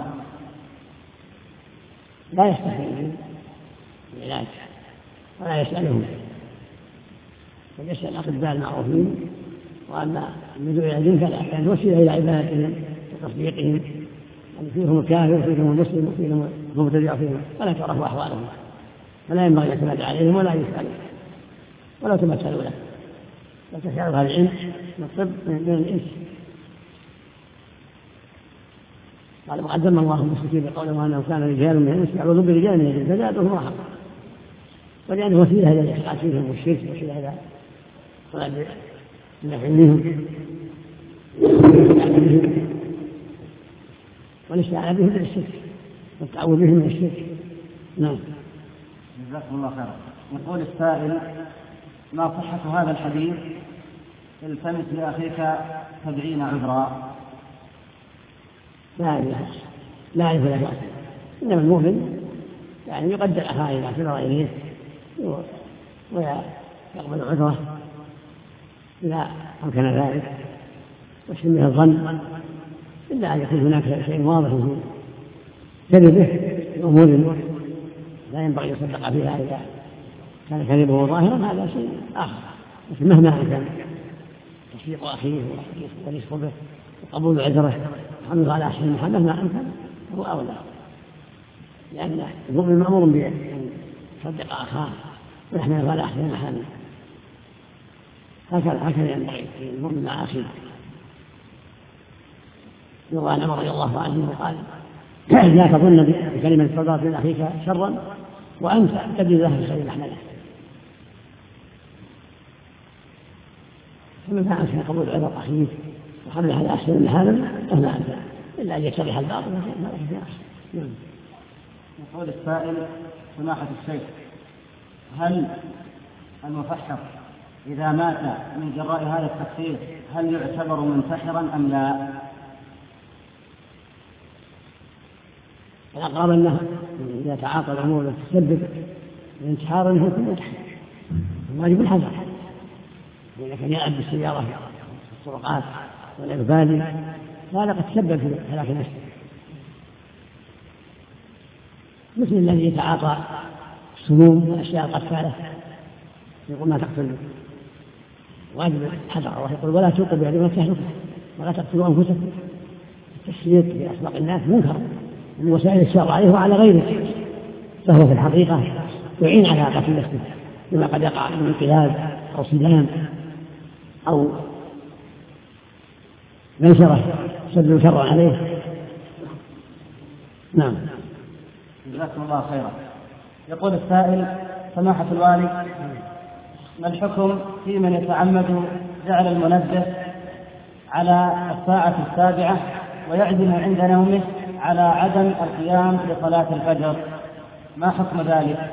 لا يستخدم العلاج ولا يسألهم بل يسأل الأطباء المعروفين وأما اللجوء إلى الجن فلا كان وسيلة إلى عبادتهم وتصديقهم يعني فيهم الكافر وفيهم المسلم وفيهم المبتدع فيهم ولا تعرف أحوالهم فلا ينبغي أن يعتمد عليهم ولا يسأل ولا تمثلوا له بل تسأل هذا العلم من الطب من الإنس. قال وقد ذم الله المشركين بقوله أنه كان رجال من الإنس يعوذ برجال من الجن فزادهم رهقا ولأنه وسيلة إلى الإخلاص فيهم والشرك وسيلة إلى طلب النفع منهم والاستعانة بهم من الشرك والتعوذ بهم من الشرك. نعم. جزاكم الله خيرا. يقول السائل ما صحة هذا الحديث التمس لأخيك 70 عذرا؟ لا أعرف لا بأس إنما المؤمن يعني يقدر أخاه إذا اعتذر إليه ويقبل عذره إذا أمكن ذلك ويسميه الظن إلا أن يكون هناك شيء واضح في كذبه في أمور لا ينبغي يصدق فيها إذا كان كذبه ظاهرا هذا شيء آخر لكن مهما كان تصديق أخيه ورزق به وقبول عذره وحمله على أحسن محمد ما أمكن هو أولى لأن المؤمن مأمور بأن يصدق أخاه ويحمله على أحسن محمد هكذا ينبغي المؤمن مع أخيه. يروى عن عمر رضي الله عنه قال لا تظن بكلمة صدرت من أخيك شرا وأنت تجد له الخير محمله فمن أمكن قبول عذر أخيه وحمله على أحسن المحامل مهما أمكن إلا أن يتضح الباطل ما في أحسن. يقول السائل سماحة الشيخ هل المفحر إذا مات من جراء هذا التخصيص هل يعتبر منتحرا أم لا؟ الأقرب أنه إذا تعاطى الأمور التي تسبب الانتحار أنه يكون منتحر واجب الحذر. إذا كان يلعب بالسيارة في الطرقات والإقبال هذا قد تسبب في هلاك نفسه، مثل الذي يتعاطى السموم والأشياء القتالة يقول ما تقتل. واجب الحذر. الله يقول ولا تلقوا بأيديكم تهلكوا ولا تقتلوا أنفسكم. التسليط في أخلاق الناس منكر من وسائل الشر عليه وعلى غيره، فهو في الحقيقة يعين على قتل نفسه بما قد يقع من انقلاب أو صدام أو منشرة سد شر عليه. نعم. جزاكم الله خيرا. يقول السائل: سماحة الوالي، ما الحكم في من يتعمد جعل المنبه على 7:07 ويعزم عند نومه على عدم القيام لصلاة الفجر، ما حكم ذلك؟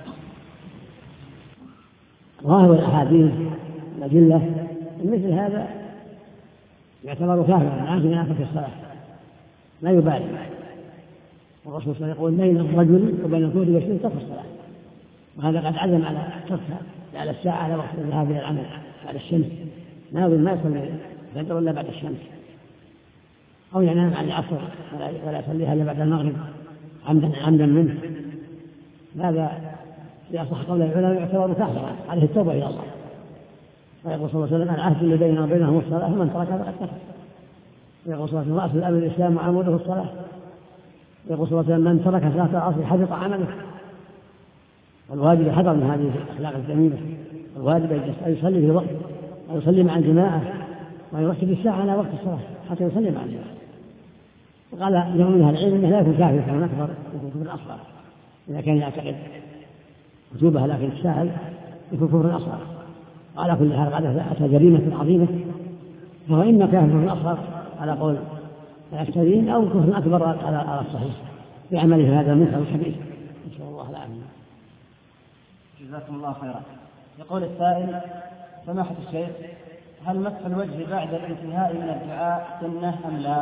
ظاهر الأحاديث الأدلة مثل هذا يعتبر كافرا لكن يأخذ في الصلاة لا يبالي. والرسول صلى الله عليه وسلم يقول بين الرجل وبين الكفر والشرك ترك الصلاة، وهذا قد عزم على تركها على الساعة على وقت الذهاب إلى العمل على الشمس، ناوي ما يصلي الفجر إلا بعد الشمس، أو ينام عن العصر ولا يصليها إلا بعد المغرب عمدا منه. هذا في أصح قول العلماء يعتبر كافرا عليه التوبة إلى الله. ويقول صلى الله عليه وسلم: العهد الذي بيننا وبينهم الصلاة فمن تركها فقد كفر. ويقول صلى الله عليه وسلم: رأس الأمر الإسلام وعموده الصلاة. ويقول صلى الله عليه وسلم: من ترك صلاة العصر حبط عمله. والواجب الحذر من هذه الأخلاق الجميلة. الواجب أن يصلي في وقت ويصلي مع الجماعة ويرتب الساعة على وقت الصلاة حتى يصلي مع الجماعة. وقال جمع من أهل العلم أنه لا يكون كافر كما أكبر، يكون كفر أصغر إذا كان يعتقد وجوبها، لكن الساهل يكون كفر أصغر. وعلى كل حال بعد أتى جريمة عظيمة، فهو إما كافر أصغر على قول الأكثرين أو كفر أكبر على الصحيح بعمله هذا المنكر الكبير، نسأل الله العافية. جزاكم الله خيرا. يقول السائل: سماحة الشيخ، هل مسح الوجه بعد الانتهاء من الدعاء سنة أم لا؟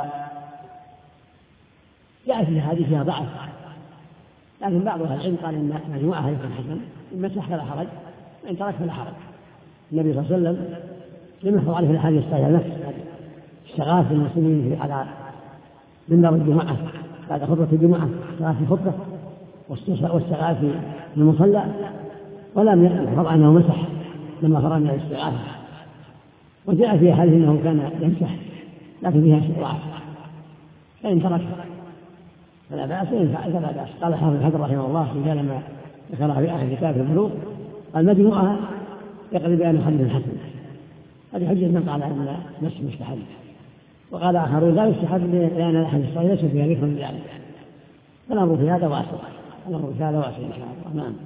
جاء في الحديث فيها ضعف، لكن بعض أهل العلم قال إن مجموعة يكون حسن، إن مسح فلا حرج وإن ترك فلا حرج. النبي صلى الله عليه وسلم لم يحفظ عليه الحديث الصحيح نفس اشتغال المسلمين على منبر الجمعة بعد خطبة الجمعة، اشتغال في الخطبة والاشتغال في المصلى، ولم يحفظ عنه مسح لما فرغ من الاستغاثة. وجاء في حديث أنه كان يمسح لكن فيها ضعف، فإن ترك فلا بأس، وإن فعل فلا بأس. قال حافظ بن حجر رحمه الله في لما ذكرها في آخر كتاب البلوغ المجموعة يقضي بأن حديث حسن. هذه حجة من قال أن مسح مستحب، وقال آخرون لا يستحب لأن الحديث الصحيح ليس فيها ذكر ذلك. فالأمر في هذا واسع، الأمر في هذا واسع إن شاء الله. نعم.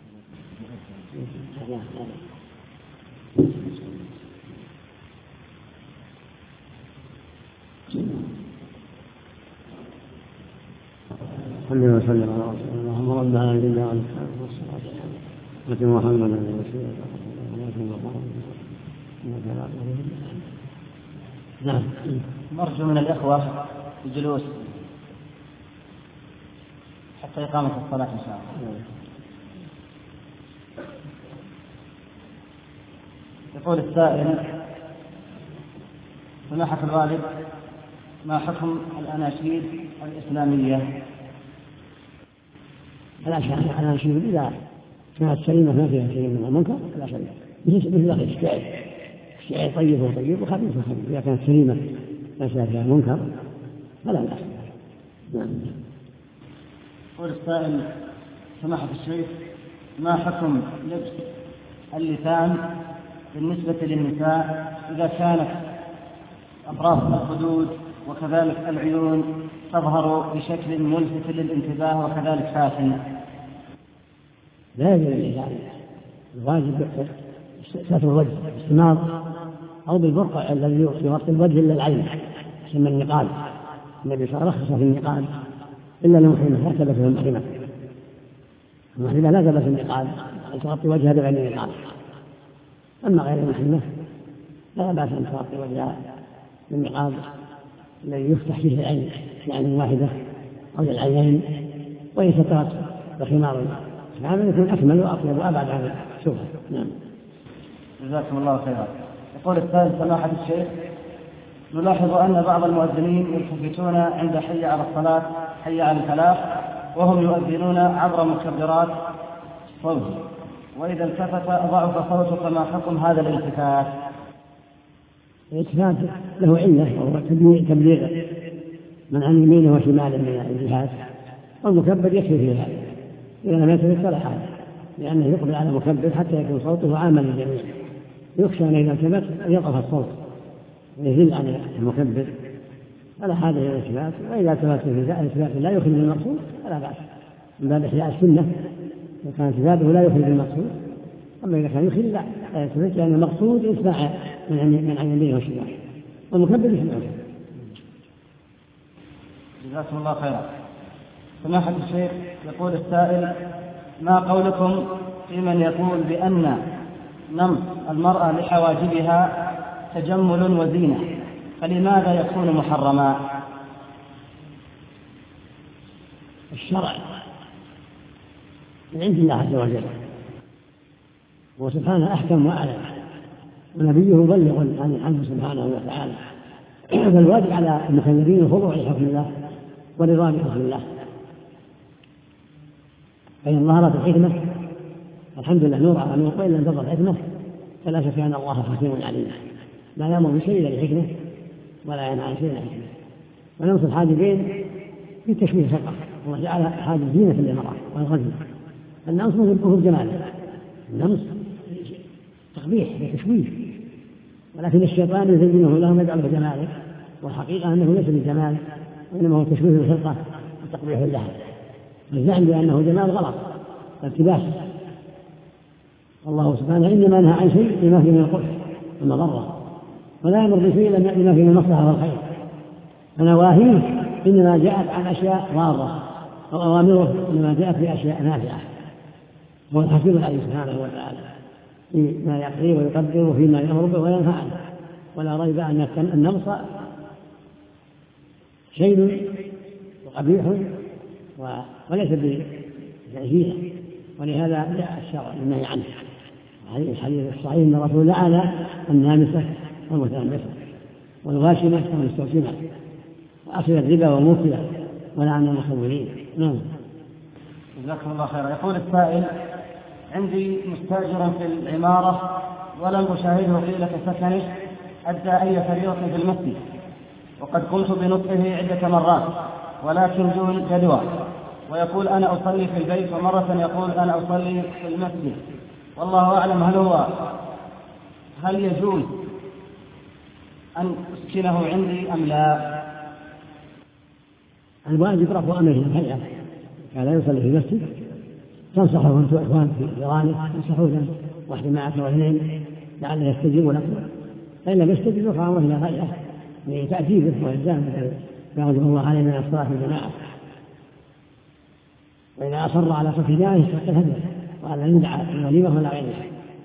صلى الله وسلم على رسول الله. اللهم رب العالمين والصلاة والسلام على محمد وعلى نعم. نرجو من الإخوة الجلوس حتى إقامة الصلاة إن شاء الله. يقول السائل: سماحة الوالد، ما حكم الأناشيد الإسلامية؟ الأناشيد إذا كانت سليمة ما فيها شيء من المنكر لا شيء، مثل باقي الشعر طيب وطيب وخبيث وخبيث، إذا كانت سليمة ليس فيها منكر فلا بأس. نعم. يقول السائل: سماحة الشيخ، ما حكم لبس اللثام بالنسبة للنساء إذا كانت أطراف الخدود وكذلك العيون تظهر بشكل ملفت للانتباه وكذلك فاتن؟ لا يجوز للإنسان، الواجب ستر الوجه باستمار أو بالبرقع الذي يغطي الوجه إلا العين، يسمى النقاب. النبي صلى الله عليه وسلم رخص في النقاب إلا لمحرمة لا تلبس المحرمة. المحرمة لا تلبس النقاب أن تغطي وجهها بغير النقاب، أما غير المحرمة لا بأس أن تغطي وجهها بالنقاب الذي يفتح فيه العين يعني واحدة أو العينين، وإن سترت بخمار فهذا يكون أكمل وأطيب وأبعد عن الشبهة. نعم. جزاكم الله خيرا. يقول السائل سماحة الشيخ: نلاحظ أن بعض المؤذنين يلتفتون عند حي على الصلاة حي على الفلاح وهم يؤذنون عبر مكبرات صوت، وإذا التفت ضعف صوته، فما حكم هذا الالتفات؟ الالتفات له علة، وهو تبليغ من عن يمينه وشماله من الجهات، والمكبر يكفي في هذا. إذا لم يلتفت فلا حاجة، لأنه يقبل على المكبر حتى يكون صوته عاما للجميع. يخشى أن إذا التفت يقف الصوت ويزيد عن المكبر، فلا حاجة إلى الالتفات. وإذا التفت في الالتفات لا يخرج المقصود فلا بأس، من باب إحياء السنة. إذا كان التفاته لا يخرج المقصود، أما إذا كان يخرج لا يلتفت، لأن المقصود إسماع من عن يمينه وشماله، والمكبر يسمعه. جزاكم الله خيرا. سماحة الشيخ، يقول السائل: ما قولكم في من يقول بأن نمط المرأة لحواجبها تجمل وزينة، فلماذا يكون محرما؟ الشرع من عند الله عز وجل، وسبحانه أحكم وأعلم، ونبيه مبلغ عنه سبحانه وتعالى. فالواجب على المكلفين الخضوع لحكم الله ورضا بحكم الله. فإن ظهرت الحكمة الحمد لله نور على نور، وإن لم تظهر الحكمة فلا شك أن الله حكيم عليم، لا يأمر بشيء إلا بحكمة ولا ينهى عن شيء إلا بحكمة. ونمص الحاجبين في تشبيه الخلقة، الله جعل حاجب زينة للمرأة والرجل. النمص هو الجمال، النمص تقبيح وتشويه، ولكن الشيطان يزينه لهم يجعله جمالا، والحقيقة أنه ليس بالجمال، وإنما هو تشويه الخلقة وتقبيح لها. الزعم بأنه جمال غلط، التباس. الله سبحانه إنما نهى عن شيء لما فيه من القبح والمضرة، ولا يمر بشيء لما فيه من المصلحة والخير. فنواهيه إنما جاءت عن أشياء ضارة، وأوامره إنما جاءت بأشياء نافعة. هو الحكيم عليه سبحانه وتعالى فيما يقضي ويقدر وفيما يأمر به وينهى عنه. ولا ريب أن النمص شيء قبيح وليس بزينة، ولهذا جاء الشرع النهي عنه. الحديث الصحيح أن الرسول لعن النامصة والمتنمصة والغاشمة والمستوسمة، وأخذ الربا وموكله، ولعن المصورين. نعم. جزاكم الله خيرا. يقول السائل: عندي مستاجر في العمارة ولم أشاهده طيلة سكنه أدى أي فريضة في المسجد، وقد قمت بنطقه عدة مرات ولكن دون جدوى، ويقول أنا أصلي في البيت، ومرة يقول أنا أصلي في المسجد، والله أعلم هل يجوز أن أسكنه عندي أم لا؟ الواجب رفع أمره الهيئة، كان لا يصلي في المسجد تنصحه أنت إخوان في جيرانه، تنصحوه واحد معك واثنين لعله يستجيب لكم، فإن لم يستجيب رفع أمره الهيئة لتأديبه وإلزامه يرجو الله عليه من الصلاة في الجماعة. وإذا أصر على صف جاهه يستحق الهدي وأن يندعى الوليمة ولا غيرها،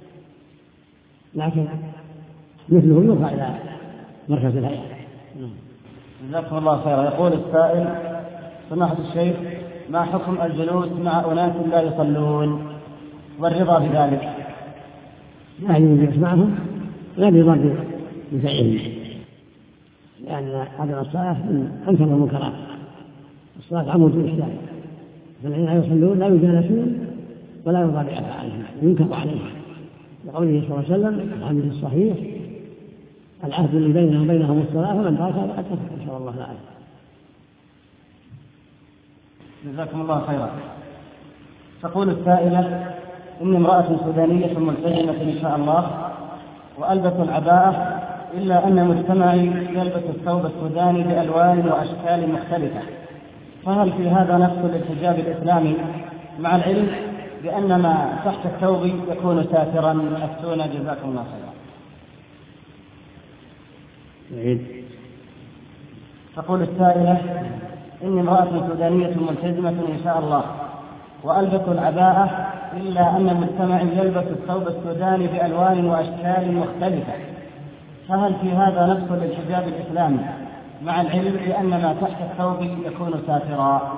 لكن مثله يرفع إلى مركز الهيئة. جزاكم الله خيرا. يقول السائل: سماحة الشيخ، ما حكم الجلوس مع أناس لا يصلون والرضا بذلك؟ لا يجلس معهم لا يرضى بفعلهم، لأن عدم الصلاة من أنكر المنكرات، الصلاة عمود الإسلام، فالذين لا يصلون لا يجالسون ولا يرضى بأفعالهم ينكر عليهم، لقوله صلى الله عليه وسلم في الحديث الصحيح: العهد اللي بيننا وبينهم الصلاة، فمن تركها فقد كفر. إن شاء الله تعالى. جزاكم الله خيرا. تقول السائلة: إني امرأة سودانية ملتزمة إن شاء الله، وألبس العباءة، إلا أن مجتمعي يلبس الثوب السوداني بألوان وأشكال مختلفة، فهل في هذا نفس الحجاب الإسلامي، مع العلم بأن ما تحت الثوب يكون ساترا؟ أفتونا جزاكم الله خيرا. تقول السائلة: إني امرأة سودانية ملتزمة إن شاء الله، وألبس العباءة، إلا أن مجتمعي يلبس الثوب السوداني بألوان وأشكال مختلفة، فهل في هذا نفس للحجاب الإسلامي، مع العلم بأن ما تحت الثوب يكون ساترا؟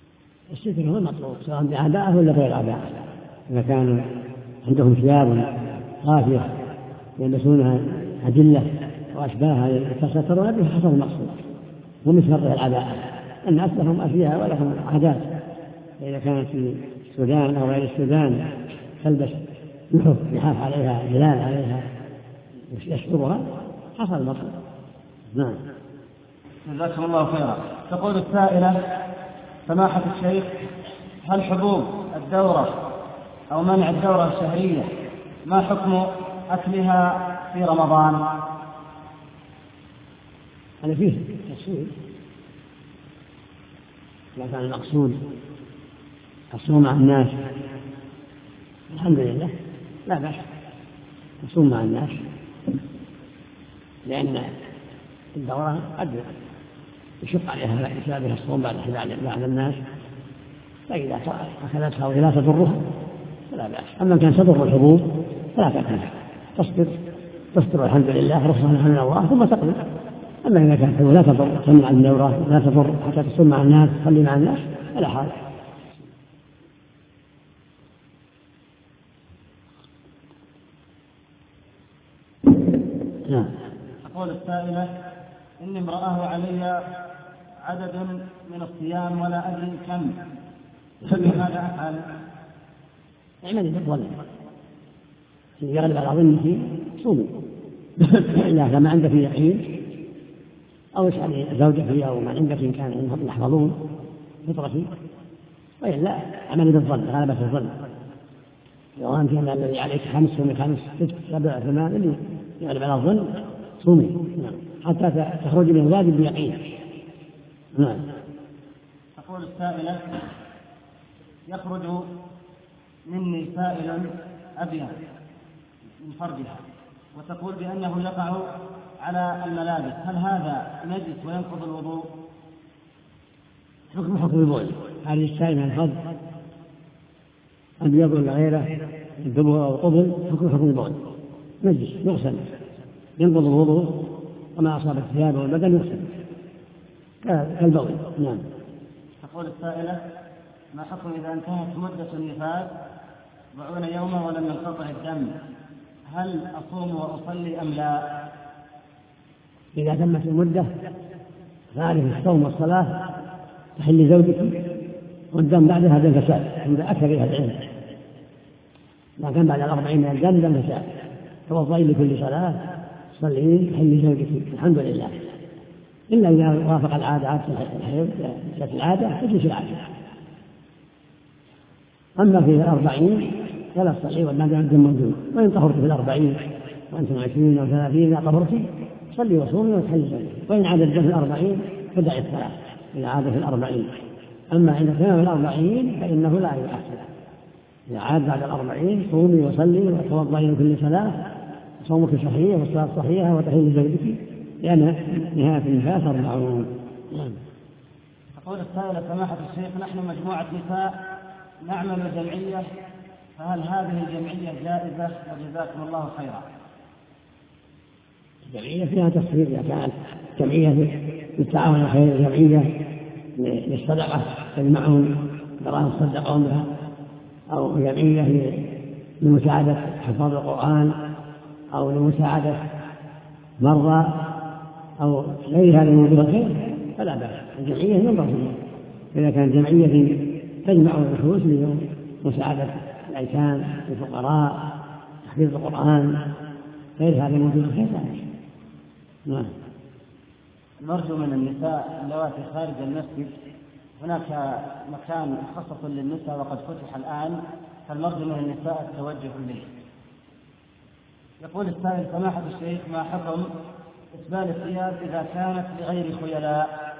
الستر هو المطلوب، سواء بعباءة ولا غير عباءة. إذا كان عندهم ثياب صافية يلبسونها أجلة وأشباهها يتسترون بها حسب المقصود، ومثل العباءة الناس لهم أفيها ولهم عادات، إذا كانت في السودان أو غير السودان تلبس لحاف عليها جلال عليها يسترها حسب المقصود. نعم. جزاكم الله خيرا. تقول السائلة: سماحة الشيخ، هل حبوب الدورة أو منع الدورة الشهرية ما حكم أكلها في رمضان؟ هذا فيه تفصيل، إذا كان المقصود الصوم مع الناس الحمد لله لا بأس الصوم مع الناس، لأن الدورة قد يشق عليها بسببها الصوم بعد الناس، فإذا أخذتها وهي لا تضرها فلا بأس. أما كان تضر الحبوب فلا تأكلها، تصبر الحمد لله رخصة من الله ثم تقبل. أما إذا كانت لا تضر تمنع الدورة لا تضر حتى تصوم مع الناس تصلي مع الناس فلا حال. نعم. تقول السائلة: إني امرأة علي عدد من الصيام ولا أدري كم، فماذا أفعل؟ اعملي بالظن، يغلب على ظنك صومي إلا ما عندك يقين، أو اسألي زوجك أو من عندك إن كان يحفظون فطرتي، وإلا اعملي بالظن غلبة الظن. لو أنت أن الذي عليك 5 من 5 6 7 8 يغلب على الظن صومي حتى تخرج من الواجب بيقين. نعم. تقول السائلة: يخرج مني سائل أبيض من فرجها وتقول بأنه يقع على الملابس، هل هذا نجس وينقض الوضوء؟ حكم البول. هذه السائل من الفرج أبيض ولا غيره الدبر أو قبل حكم البول نجس يغسل ينقض الوضوء، وما أصاب الثياب والبدن يغسل كالبول. نعم. تقول السائلة: ما حكم إذا انتهت مدة النفاس 40 يوما ولم ينقطع الدم، هل أصوم وأصلي أم لا؟ إذا تمت المدة فعليه الصوم والصلاة تحل زوجك، والدم بعدها دم فساد عند أكثر أهل العلم. ما كان بعد 40 من الدم دم فساد، توضئي لكل صلاة صلين تحل زوجك الحمد لله، إلا إذا وافق العادة عادة الحيض جاءت العادة تجلس العادة. أما في 40 فلا تصلي وما دام الدم موجود، وإن طهرت في 40 وأنتم 20 أو 30 إذا طهرت صلي وصومي وتحل زوجك، وإن عاد الدم في 40 فدعي الصلاة إذا عاد في 40. أما عند تمام 40 فإنه لا يؤثر، إذا عاد بعد 40 صومي وصلي وتوضئي لكل صلاة، صومك صحيح والصلاة صحيحة وتحل زوجك، لأن نهاية النفاس 40. تقول السائلة: سماحة الشيخ، نحن مجموعة نساء نعمل جمعية، فهل هذه الجمعية جائزة؟ وجزاكم الله خيرا. الجمعية فيها تصوير، إذا كانت جمعية للتعاون على خير، جمعية للصدقة تجمعهم دراهم يصدقون بها، أو جمعية لمساعدة حفاظ القرآن، أو لمساعدة مرضى، أو غير هذا من الخير فلا بأس. الجمعية ينظر فيها، إذا كانت جمعية تجمع الفلوس لمساعدة الأيتام الفقراء تحفيظ القرآن غير هذا موجود الخير. نعم. نرجو من النساء اللواتي خارج المسجد، هناك مكان مخصص للنساء وقد فتح الآن، فالمرجو من النساء التوجه إليه. يقول السائل: سماحة الشيخ، ما حكم إسبال الثياب إذا كانت لغير خيلاء؟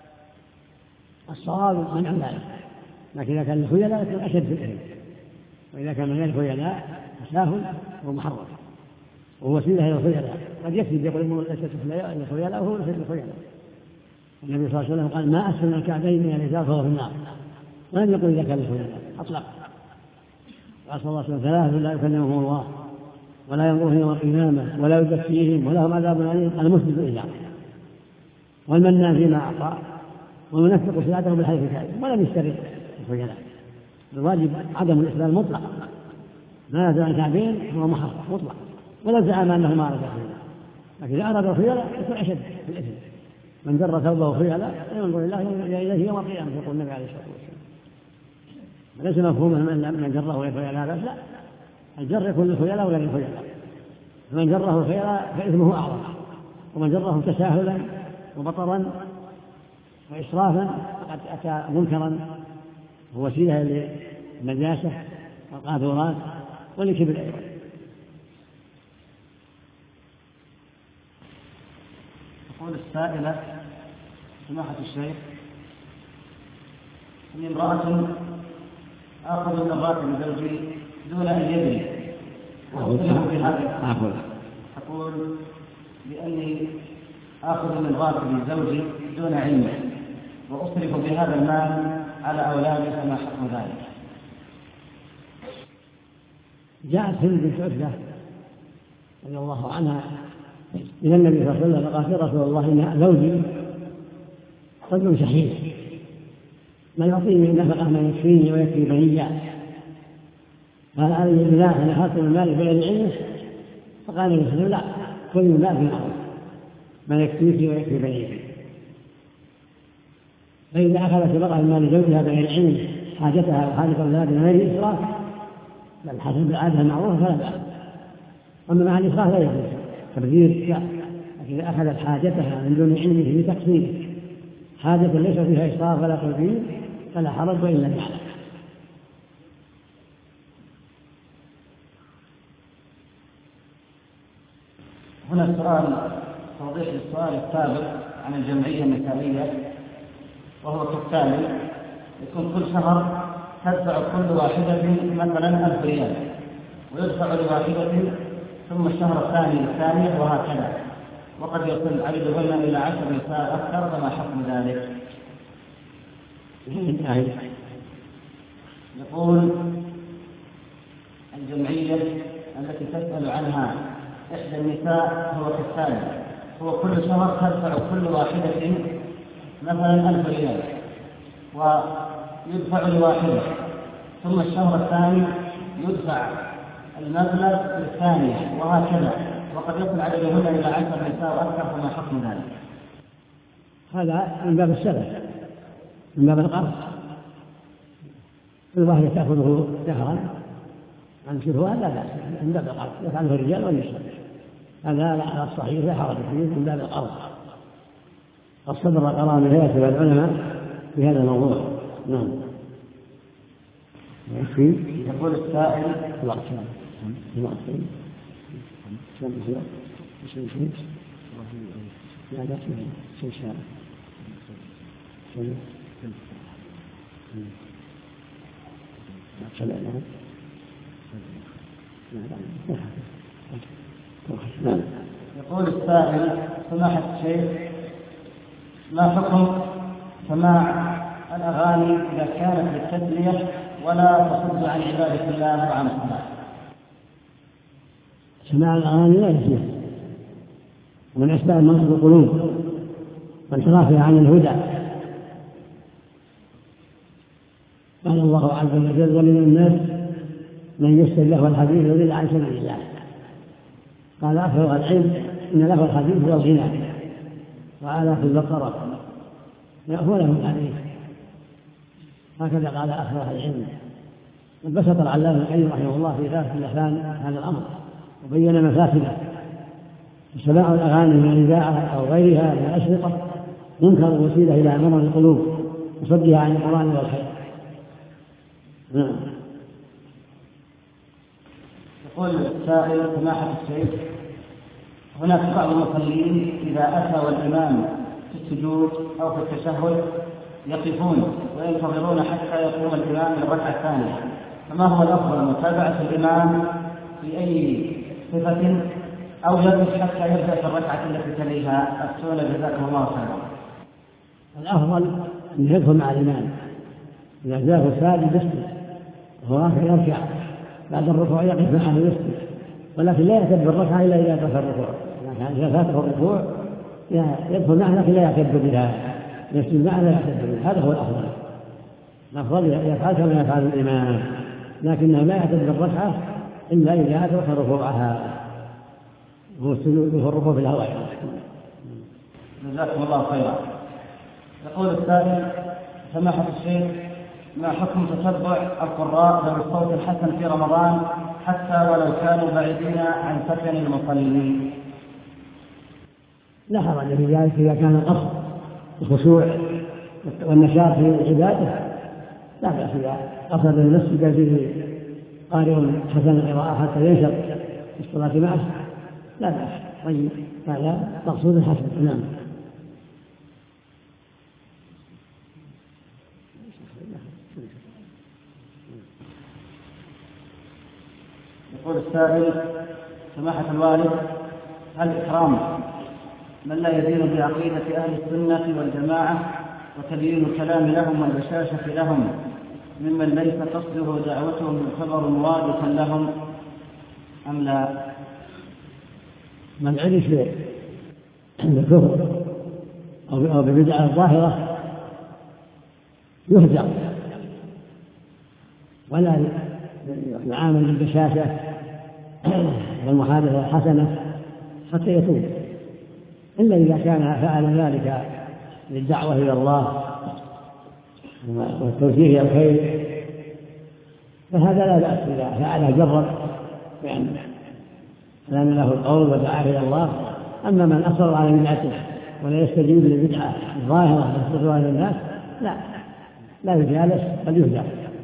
الصواب منع ذلك، لكن إذا كان الخيلاء يكون أشد في الإثم، وإذا كان من غير خيلاء تساهل ومحرم ووسيلة إلى الخيلاء. قد يكذب يقول ليست الخيلاء وهو ليس الخيلاء. النبي صلى الله عليه وسلم قال: ما أسفل الكعبين من الإزار فهو في النار، ولم يقل إذا كان الخيلاء أطلق. قال صلى الله عليه وسلم: 3 لا يكلمهم الله ولا ينظرهم يوم القيامة ولا يزكيهم ولهم عذاب أليم: المسلم الإزار والمنان فيما أعطى ومنفق صلاته بالحديث الكاذب، ولم يشترط الخيلاء. الواجب عدم الإسلام مطلقا، ما نزل عن كعبين هو محرم مطلق، ولا زعم أنه ما رجع فيه، لكن إذا أراد الخيلاء يكون أشد في الإثم. من جر ثوبه خيلاء ينظر الله إليه يوم القيامة، يقول النبي عليه الصلاة والسلام. ليس مفهوم من جره الخيلاء لا بأس، لا، الجر يكون للخيلاء وغير الخيلاء. فمن جره الخيلاء فإثمه أعظم، ومن جره تساهلا وبطرا وإسرافا فقد أتى منكرا ووسيلة للنجاسة والقاذورات ولكبر أيضا. تقول السائلة: سماحة الشيخ، إني امرأة آخذ من راتب زوجي دون أن يدري، تقول بأني آخذ من راتب زوجي دون علمه وأصرف بهذا المال على أولادي، فما حكم ذلك؟ جاءت هند بنت عتبة رضي الله عنها إلى النبي صلى الله عليه وسلم فقالت: يا رسول الله، إن زوجي رجل شحيح ما يعطيني نفقة ما يكفيني ويكفي بنية، قال: علي بالله أن أخذت من مالي بغير علمه؟ فقال النبي صلى الله عليه وسلم: لا، كل من مال بالمعروف ما يكفيك ويكفي بنيتك. فإذا أخذت المرأة من مال زوجها بغير علم حاجتها وحاجة أولادها من غير إسراف بل حسب بالعادة المعروفة فلا بأس. أما مع الإسراف لا يجوز تبذير، لا، لكن إذا أخذت حاجتها من دون علمه بتقصير حاجة ليس فيها إسراف ولا تبذير فلا حرج وإن لم يعلم. هنا سؤال توضيح للسؤال السابق عن الجمعية النسائية، وهو كالتالي: يكون كل شهر تدفع كل واحدة مثلا 1000 ريال، ويدفع لواحدة ثم الشهر الثاني وهكذا، وقد يصل عددهن إلى 10 نساء أكثر، فما حكم ذلك؟ يقول: الجمعية التي تسأل عنها إحدى النساء هو كالتالي: هو كل شهر تدفع كل واحدة مثلا 1000 ريال ويدفع لواحدة، ثم الشهر الثاني يدفع المبلغ الثاني وهكذا، وقد يصل عددهن إلى 10 نساء أكثر، فما حكم ذلك؟ هذا من باب السلف، من باب القرض، كل واحدة تأخذه دهرا عن شهوة لا بأس، من باب القرض يفعله الرجال والنساء، هذا على الصحيح لا حرج فيه، من باب القرض. الصدر قرار من هيئة العلماء في هذا الموضوع. نعم. يقول السائل: يقول السائل: سماحة الشيخ، ما حكم سماع الأغاني إذا كانت للتسلية ولا تصد عن عبادة الله وعن الصلاة؟ سماع الأغاني لا يجوز، ومن أسباب مرض القلوب وانحرافها عن الهدى. قال الله عز وجل: ومن الناس من يشتري له الحديث يضل عن سبيل الله. قال أكثر العلم إن له الحديث هو الغنى وآلاف البقرة يأخذهم الحديث، هكذا قال أكثر العلم. بسط العلامة ابن القيم رحمه الله في ذات اللسان هذا الأمر وبين مفاسده. سماع الأغاني من الإذاعة أو غيرها من الأشرطة منكر وسيلة إلى مرض القلوب وصدها عن القرآن والخير. نعم. يقول السائل: سماحة الشيخ، هناك بعض المصلين إذا أتى والإمام في السجود أو في التشهد يقفون وينتظرون حتى يقوم الإمام من الركعة الثانية، فما هو الأفضل، متابعة الإمام في أي صفة أو يقف حتى يبدأ في الركعة التي تليها؟ أفتونا جزاكم الله خيرا. الأفضل أن يدخل مع الإمام، إذا جاءه ساجد يسجد وهو راكع يركع، بعد الركوع يقف معه يسجد، ولكن لا يعتد بالركعة إلا إذا دخل الركوع. إذا فاته الركوع يدخل معه لكن لا يعتد بها، يسجد معه لا يعتد بها، هذا هو الأفضل. الأفضل يفعل كما يفعل الإمام، لكنه لا يعتد بالركعة إلا إذا أدرك رفوعها هو السجود والركوع في الهواء. جزاكم الله خيرا. يقول السائل: سماحة الشيخ، ما حكم تتبع القراء ذوي الصوت الحسن في رمضان حتى ولو كانوا بعيدين عن سكن المصلين؟ لا حرج في ذلك إذا كان القصد الخشوع والنشاط في العبادة، لا بأس إذا قصد المسجد فيه قارئ حسن القراءة حتى ينشط في الصلاة معه، لا بأس. طيب، هذا مقصود الحسن. نعم. يقول السائل: سماحة الوالد، هل إكرام من لا يدين بعقيدة أهل السنة والجماعة وتبيين الكلام لهم والبشاشة لهم ممن ليس قصده دعوتهم بالخبر واضحا لهم أم لا؟ من عرف بالكفر أو ببدعة ظاهرة يهجر ولا يعامل بالبشاشة والمحادثة الحسنة حتى يتوب، إلا إذا كان فعل ذلك للدعوة إلى الله والتوجيه إلى الخير فهذا لا بأس إذا فعله جرب يعني لأن له القول ودعاه إلى الله. أما من أصر على بدعته ولا يستجيب للبدعة الظاهرة يصدرها للناس لا يجالس بل يهجر،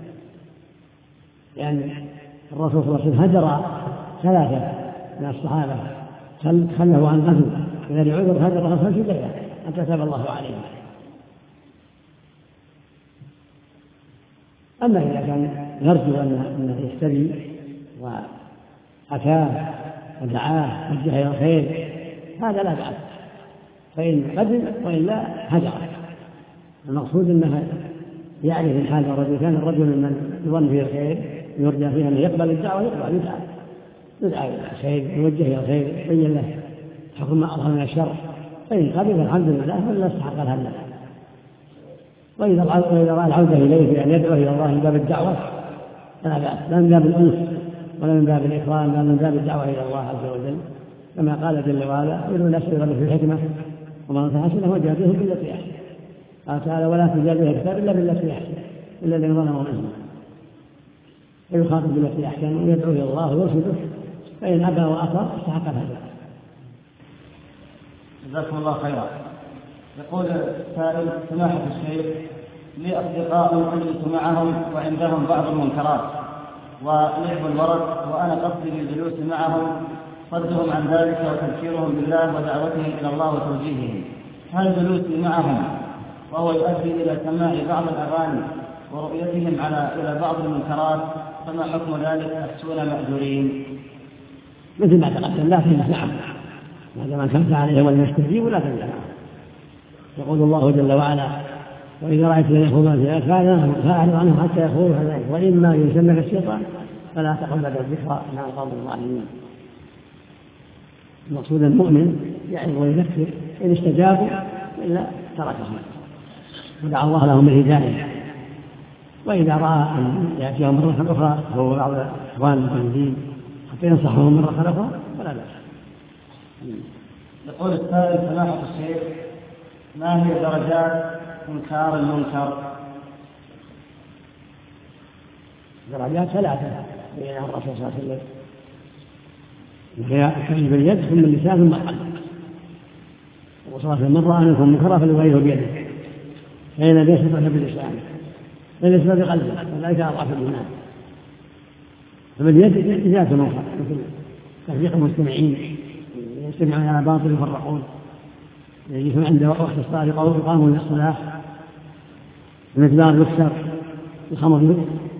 لأن الرسول صلى الله عليه وسلم هجر 3 من الصحابة خلفوا عن غزو إذا لعذر هجر 5 ليلة حتى تاب الله عليهم. أما إذا كان يرجو أنه يهتدي وأتاه ودعاه وجه إلى الخير هذا لا بأس، فإن قدم وإلا هجر. المقصود أنه يعرف من حال الرجل، كان الرجل من يظن فيه الخير يرجى فيه أن يقبل الدعوة يدعى إلى الخير يوجه إلى الخير يبين له حكم ما أظهر من الشر، فإن قبل الحمد لله ولا استحق الهدى. وإذا رأى العودة إليه بأن يدعو إلى الله من باب الدعوة فلا بأس، لا من باب الأنس ولا من باب الإكرام، لا من باب الدعوة إلى الله عز وجل، كما قال جل وعلا: يدعو الناس إلى في الحكمة ومن فحسنه وجادله بالتي أحسن. قال تعالى: ولا تجادلوا الكتاب إلا بالتي أحسن إلا الذين ظلموا منهم. فيخاطب بالتي أحسن ويدعو إلى الله ويرشده، فإن أبى وأطاع استحق الهدى. جزاكم الله خيرا. يقول السائل: سماحة الشيخ، لي أصدقاء أجلس معهم وعندهم بعض المنكرات ولعب الورق، وأنا قصدي بالجلوس معهم صدهم عن ذلك وتذكيرهم بالله ودعوتهم إلى الله وتوجيههم. هل جلوسي معهم وهو يؤدي إلى سماع بعض الأغاني ورؤيتهم إلى بعض المنكرات فما حكم ذلك؟ أفتون مأجورين. مثل ما تقدم لا تنسى نعم، ما دام أنت عليهم ولم يستجيبوا لا تنسى. يقول الله جل وعلا: وإذا رأيت من يخوضون في أكفارهم فأعرض عنهم حتى يخوضوا في ذلك، وإما يسمك الشيطان فلا تقل بعد الذكرى مع القوم الظالمين. المقصود المؤمن يعظ ويذكر، إن استجابوا إلا تركهم ودعا الله لهم بالهداية. وإذا رأى أن يأتيهم مرة أخرى هو بعض الإخوان المتنزين حتى ينصحهم مرة أخرى فلا بأس. يقول السائل: سماحة الشيخ، ما هي درجات إنكار المنكر؟ درجات 3 بين الرسول صلى الله عليه وسلم، هي الكلمة باليد ثم اللسان ثم القلب. وصلى الله من رأى منكم منكرا فليغيره بيده، فإن لم يستطع باللسان فليس بقلبه، فذلك أضعف الإيمان. فباليد إزالة المنكر مثل تفريق المستمعين يستمعون على باطل يفرقون، يجلسون عند وقت الصلاة يقاموا للصلاة، المقدار يكسر، الخمر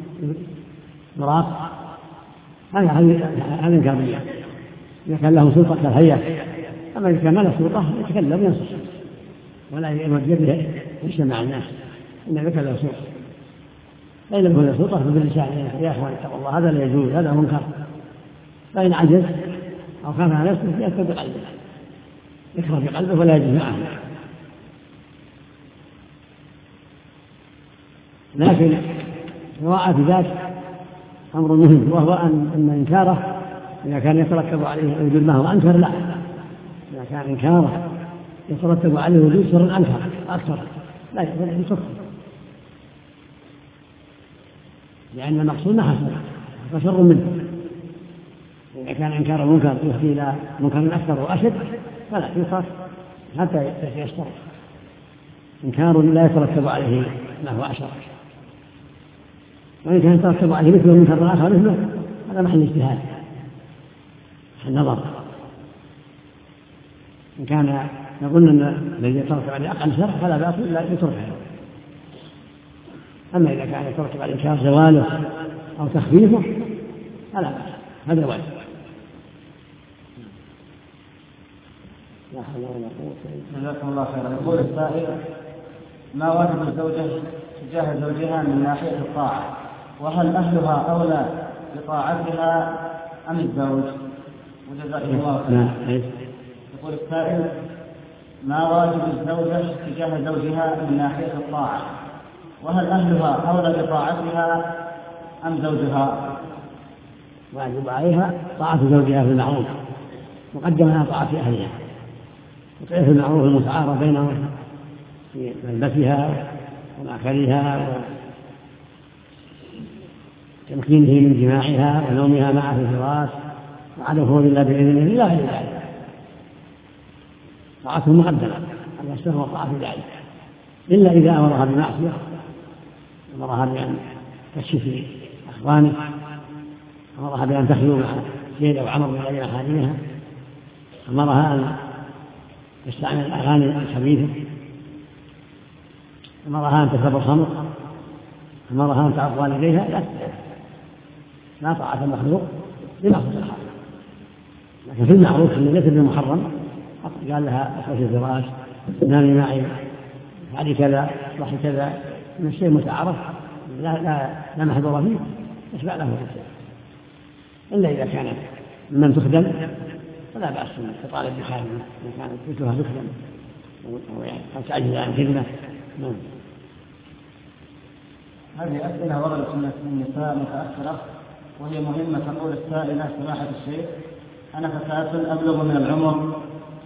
براق، هذا إنكار بالله إذا كان له سلطة كالهيئة. أما إذا كان له سلطة يتكلم وينصح ولا يوجه به يجتمع الناس، إن ذلك له سلطة. فإن لم يكن له سلطة فباللسان: يا إخوان اتقوا الله، هذا لا يجوز، هذا منكر. فإن عجز أو خاف على نفسه يذكر بقلبه، يكره بقلبه ولا يجوز معه. لكن مراعاة ذات أمر مهم، وهو أن إنكاره إذا كان يترتب عليه وجود ما هو أنكر لا، إذا كان إنكاره يترتب عليه وجود شر أنكر أكثر لا يكفر، لأن المقصود ما حصل فشر منه. إذا كان إنكار المنكر يفضي إلى منكر أكثر وأشد فلا يكفر حتى يشترط. إنكار لا يترتب عليه ما هو أشر، وإن كان يترتب عليه مثل منكر آخر مثله هذا محل اجتهاد النظر. إن كان يظن أن الذي يترتب عليه أقل شر فلا بأس إلا يتركه. أما إذا كان يترتب على إنكار زواله أو تخفيفه فلا بأس، هذا واجب. لا حول ولا قوة إلا بالله. جزاكم الله خيرا. يقول السائل: ما واجب الزوجة تجاه زوجها من ناحية الطاعة؟ وهل أهلها أولى بطاعتها أم الزوج؟ وجزاكم الله خيرا. يقول السائل: ما واجب الزوجة تجاه زوجها من ناحية الطاعة؟ وهل أهلها أولى بطاعتها أم زوجها؟ واجب عليها طاعة زوجها في المعروف مقدمة على طاعة أهلها، وطاعة المعروف المتعارف بينهم في ملبسها ومأكلها وتمكينه من جماعها ونومها معه في الفراش وعدم خروج إلا بإذنه إلى غير ذلك. طاعته مقدمة على السهو وطاعة ذلك، إلا إذا أمرها بمعصية، أمرها بأن تكشف أخوانه، أمرها بأن تخلو مع زيد أو عمر من غير محارمها، أمرها أن تستعمل الأغاني الخبيثة، أمرها أن تشرب الخمر، أمرها أن تعض والديها، لا طاعة المخلوق لمعصية الخالق. لكن في المعروف اللي ليس بالمحرم قال لها افرشي الفراش، نامي معي، فعلي كذا، اصلحي كذا، من الشيء متعارف لا محظور فيه يشبع له الشيء. الا اذا كانت من تخدم فلا باس تطالب بخادمه ان كانت مثلها تخدم او تعجز عن خدمه. هذه اسئله وردت من النساء متاخره وهي مهمه. تقول السائله: سماحه الشيخ، انا فتاه ابلغ من العمر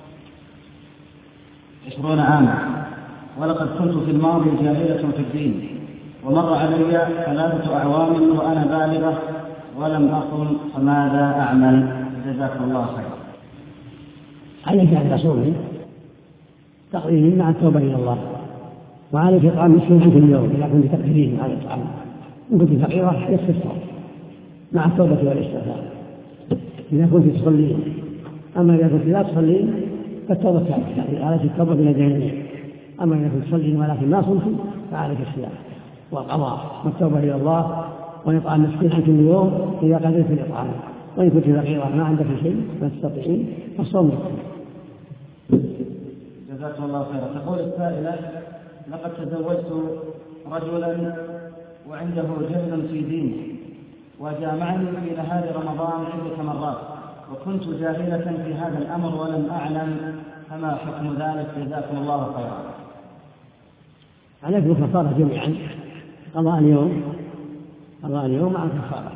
20 عاما، ولقد كنت في الماضي جاهلة في الدين، ومر علي 3 أعوام وأنا بالغة ولم أصل، فماذا أعمل؟ جزاكم الله خيرا. عليك أن تصومي تقضيه مع التوبة إلى الله، وعليك إطعام مسكين عن كل يوم إذا كنت تقدرين على الإطعام، إن كنت فقيرة يكفي الصوم مع التوبة والاستغفار إذا كنت تصلين. أما إذا كنت لا تصلين فالتوبة كافية، عليك التوبة إلى الجميع. أما إذا كنت تصلين ولكن ما صمت فعليك الصيام والقضاء والتوبة إلى الله، وإطعام مسكين عن كل يوم إذا قدرت الإطعام، وإن كنت فقيرة ما عندك شيء ما تستطيعين فالصوم يكفي. جزاكم الله خيرا. تقول السائلة: لقد تزوجت رجلا وعنده جهل في دينه، وجامعني في نهار رمضان عدة مرات، وكنت جاهلة في هذا الأمر ولم أعلم، فما حكم ذلك؟ جزاكم الله خيرا. عليك الكفارة جميعا، قضاء اليوم مع الكفارة،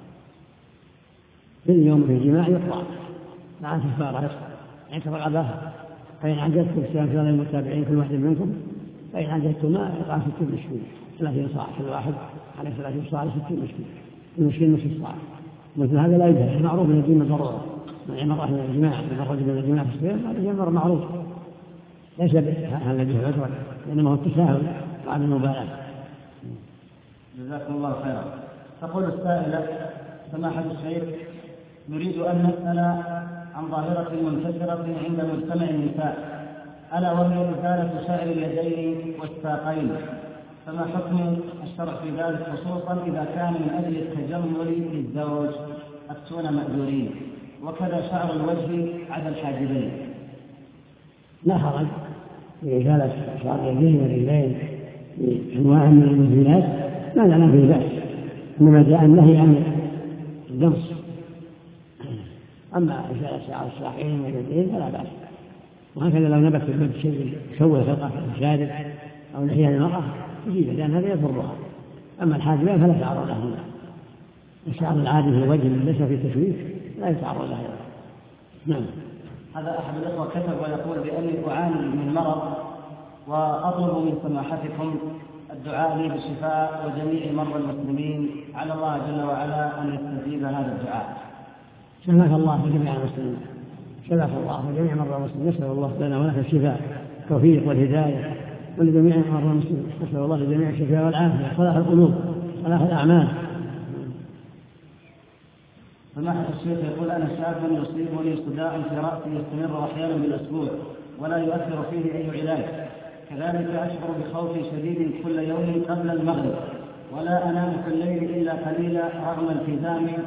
في اليوم في الجماع يقضى مع الكفارة يقضى رغبة. فإن عجزتم صيام 3 المتابعين كل واحد منكم، فإن عجزتم ما يقع 60 مسكين 30 صاع، كل واحد على 30 صاع 60 مسكين، المسكين نصف صاع. مثل هذا لا يجوز، معروف من الدين الضرورة، من المرأة من الجماع، من الرجل من الجماع في الصيام، هذا أمر معروف ليس هذا به عذرا، إنما هو التساهل وعدم المبالاة. جزاكم الله خيرا. تقول السائلة: سماحة الشيخ، نريد أن نسأل عن ظاهرة منتشرة عند مجتمع النساء، ألا وهي إزالة شعر اليدين والساقين، فما حكم الشرع في ذلك، خصوصا إذا كان من أجل التجمل للزوج؟ أفتون مأجورين. وكذا شعر الوجه عدا الحاجبين. لا حرج في إزالة شعر اليدين والرجلين بأنواع من المزيلات، ما لنا في بأس، إنما جاء النهي عن الدمس. أما إزالة شعر الساقين واليدين فلا بأس، وهكذا لو نبت بالبنت شيء يسوي خلقه الشارب أو لحية المرأة يجيب، لأن هذا يضرها. أما الحاجبين فلا شعر لهما، الشعر العادي في الوجه ليس في تشويش لا يتعرض له. نعم. هذا أحد الأخوة كتب ويقول بأني أعاني من مرض وأطلب من سماحتكم الدعاء لي بالشفاء وجميع مرضى المسلمين، على الله جل وعلا أن يستجيب هذا الدعاء. شفاك الله وجميع المسلمين، شفاك الله وجميع مرضى المسلمين، نسأل الله لنا ولك الشفاء التوفيق والهداية ولجميع مرضى المسلمين، نسأل الله لجميع الشفاء والعافية، صلاح القلوب، صلاح الأعمال. سماحة الشيخ يقول أنا شاب يصيبني صداع في رأسي يستمر أحيانا بالأسبوع ولا يؤثر فيه أي علاج، كذلك أشعر بخوف شديد كل يوم قبل المغرب ولا أنام في الليل إلا قليلا رغم التزامي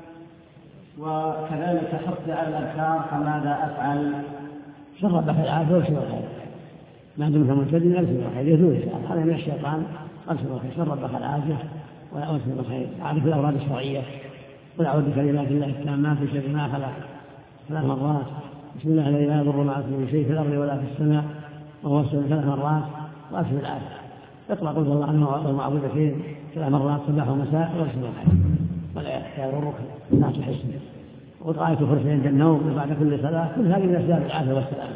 وكذلك حفظي على الأذكار، فماذا أفعل؟ شرب بك العافية وابشر الخير، ما دمت ملتزم ابشر الخير، يزول هذا من الشيطان، ابشر الخير، شرب بك العافية وابشر الخير، عارف الأوراد الشرعية، قل أعوذ بكلمات الله التامات من شر ما خلق 3 مرات، بسم الله الذي لا يضر مع اسمه شيء في الأرض ولا في السماء وهو السميع 3 مرات، وأبشر العافية. اقرأ قل الله عنه والمعوذتين 3 مرات صباح ومساء وابشر الخير ولا يضرك لا تحس. وقراءة الكرسي عند النوم بعد كل صلاة، كل هذه من أسباب العافية والسلام.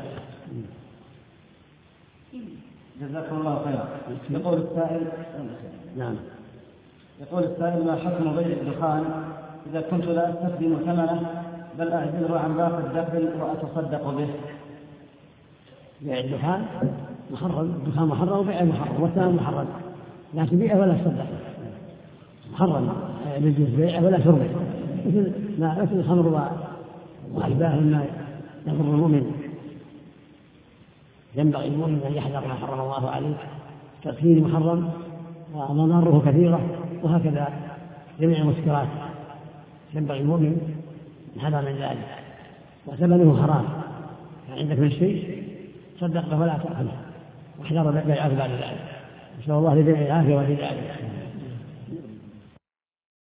جزاكم الله خيرا. يقول السائل نعم. يقول السائل ما حكم بيع الدخان إذا كنت لا أستخدم ثمنه بل أعزله عن باقي الدخل وأتصدق به؟ بيع الدخان محرم، الدخان محرم وبيع محرم والثمن محرم، لا تبيعه ولا تصدق، محرم يجوز بيعه ولا شربه، مثل الخمر وأشباه ما يضر المؤمن. ينبغي المؤمن أن يحذر ما حرم الله عليه، تدخين محرم ومضاره كثيرة، وهكذا جميع المسكرات ينبغي المؤمن يحذر من ذلك، وثمنه حرام، فعندك من شيء صدق ولا تأخذه، واحذر بيعه بعد ذلك. نسأل الله لجميع العافية والهداية.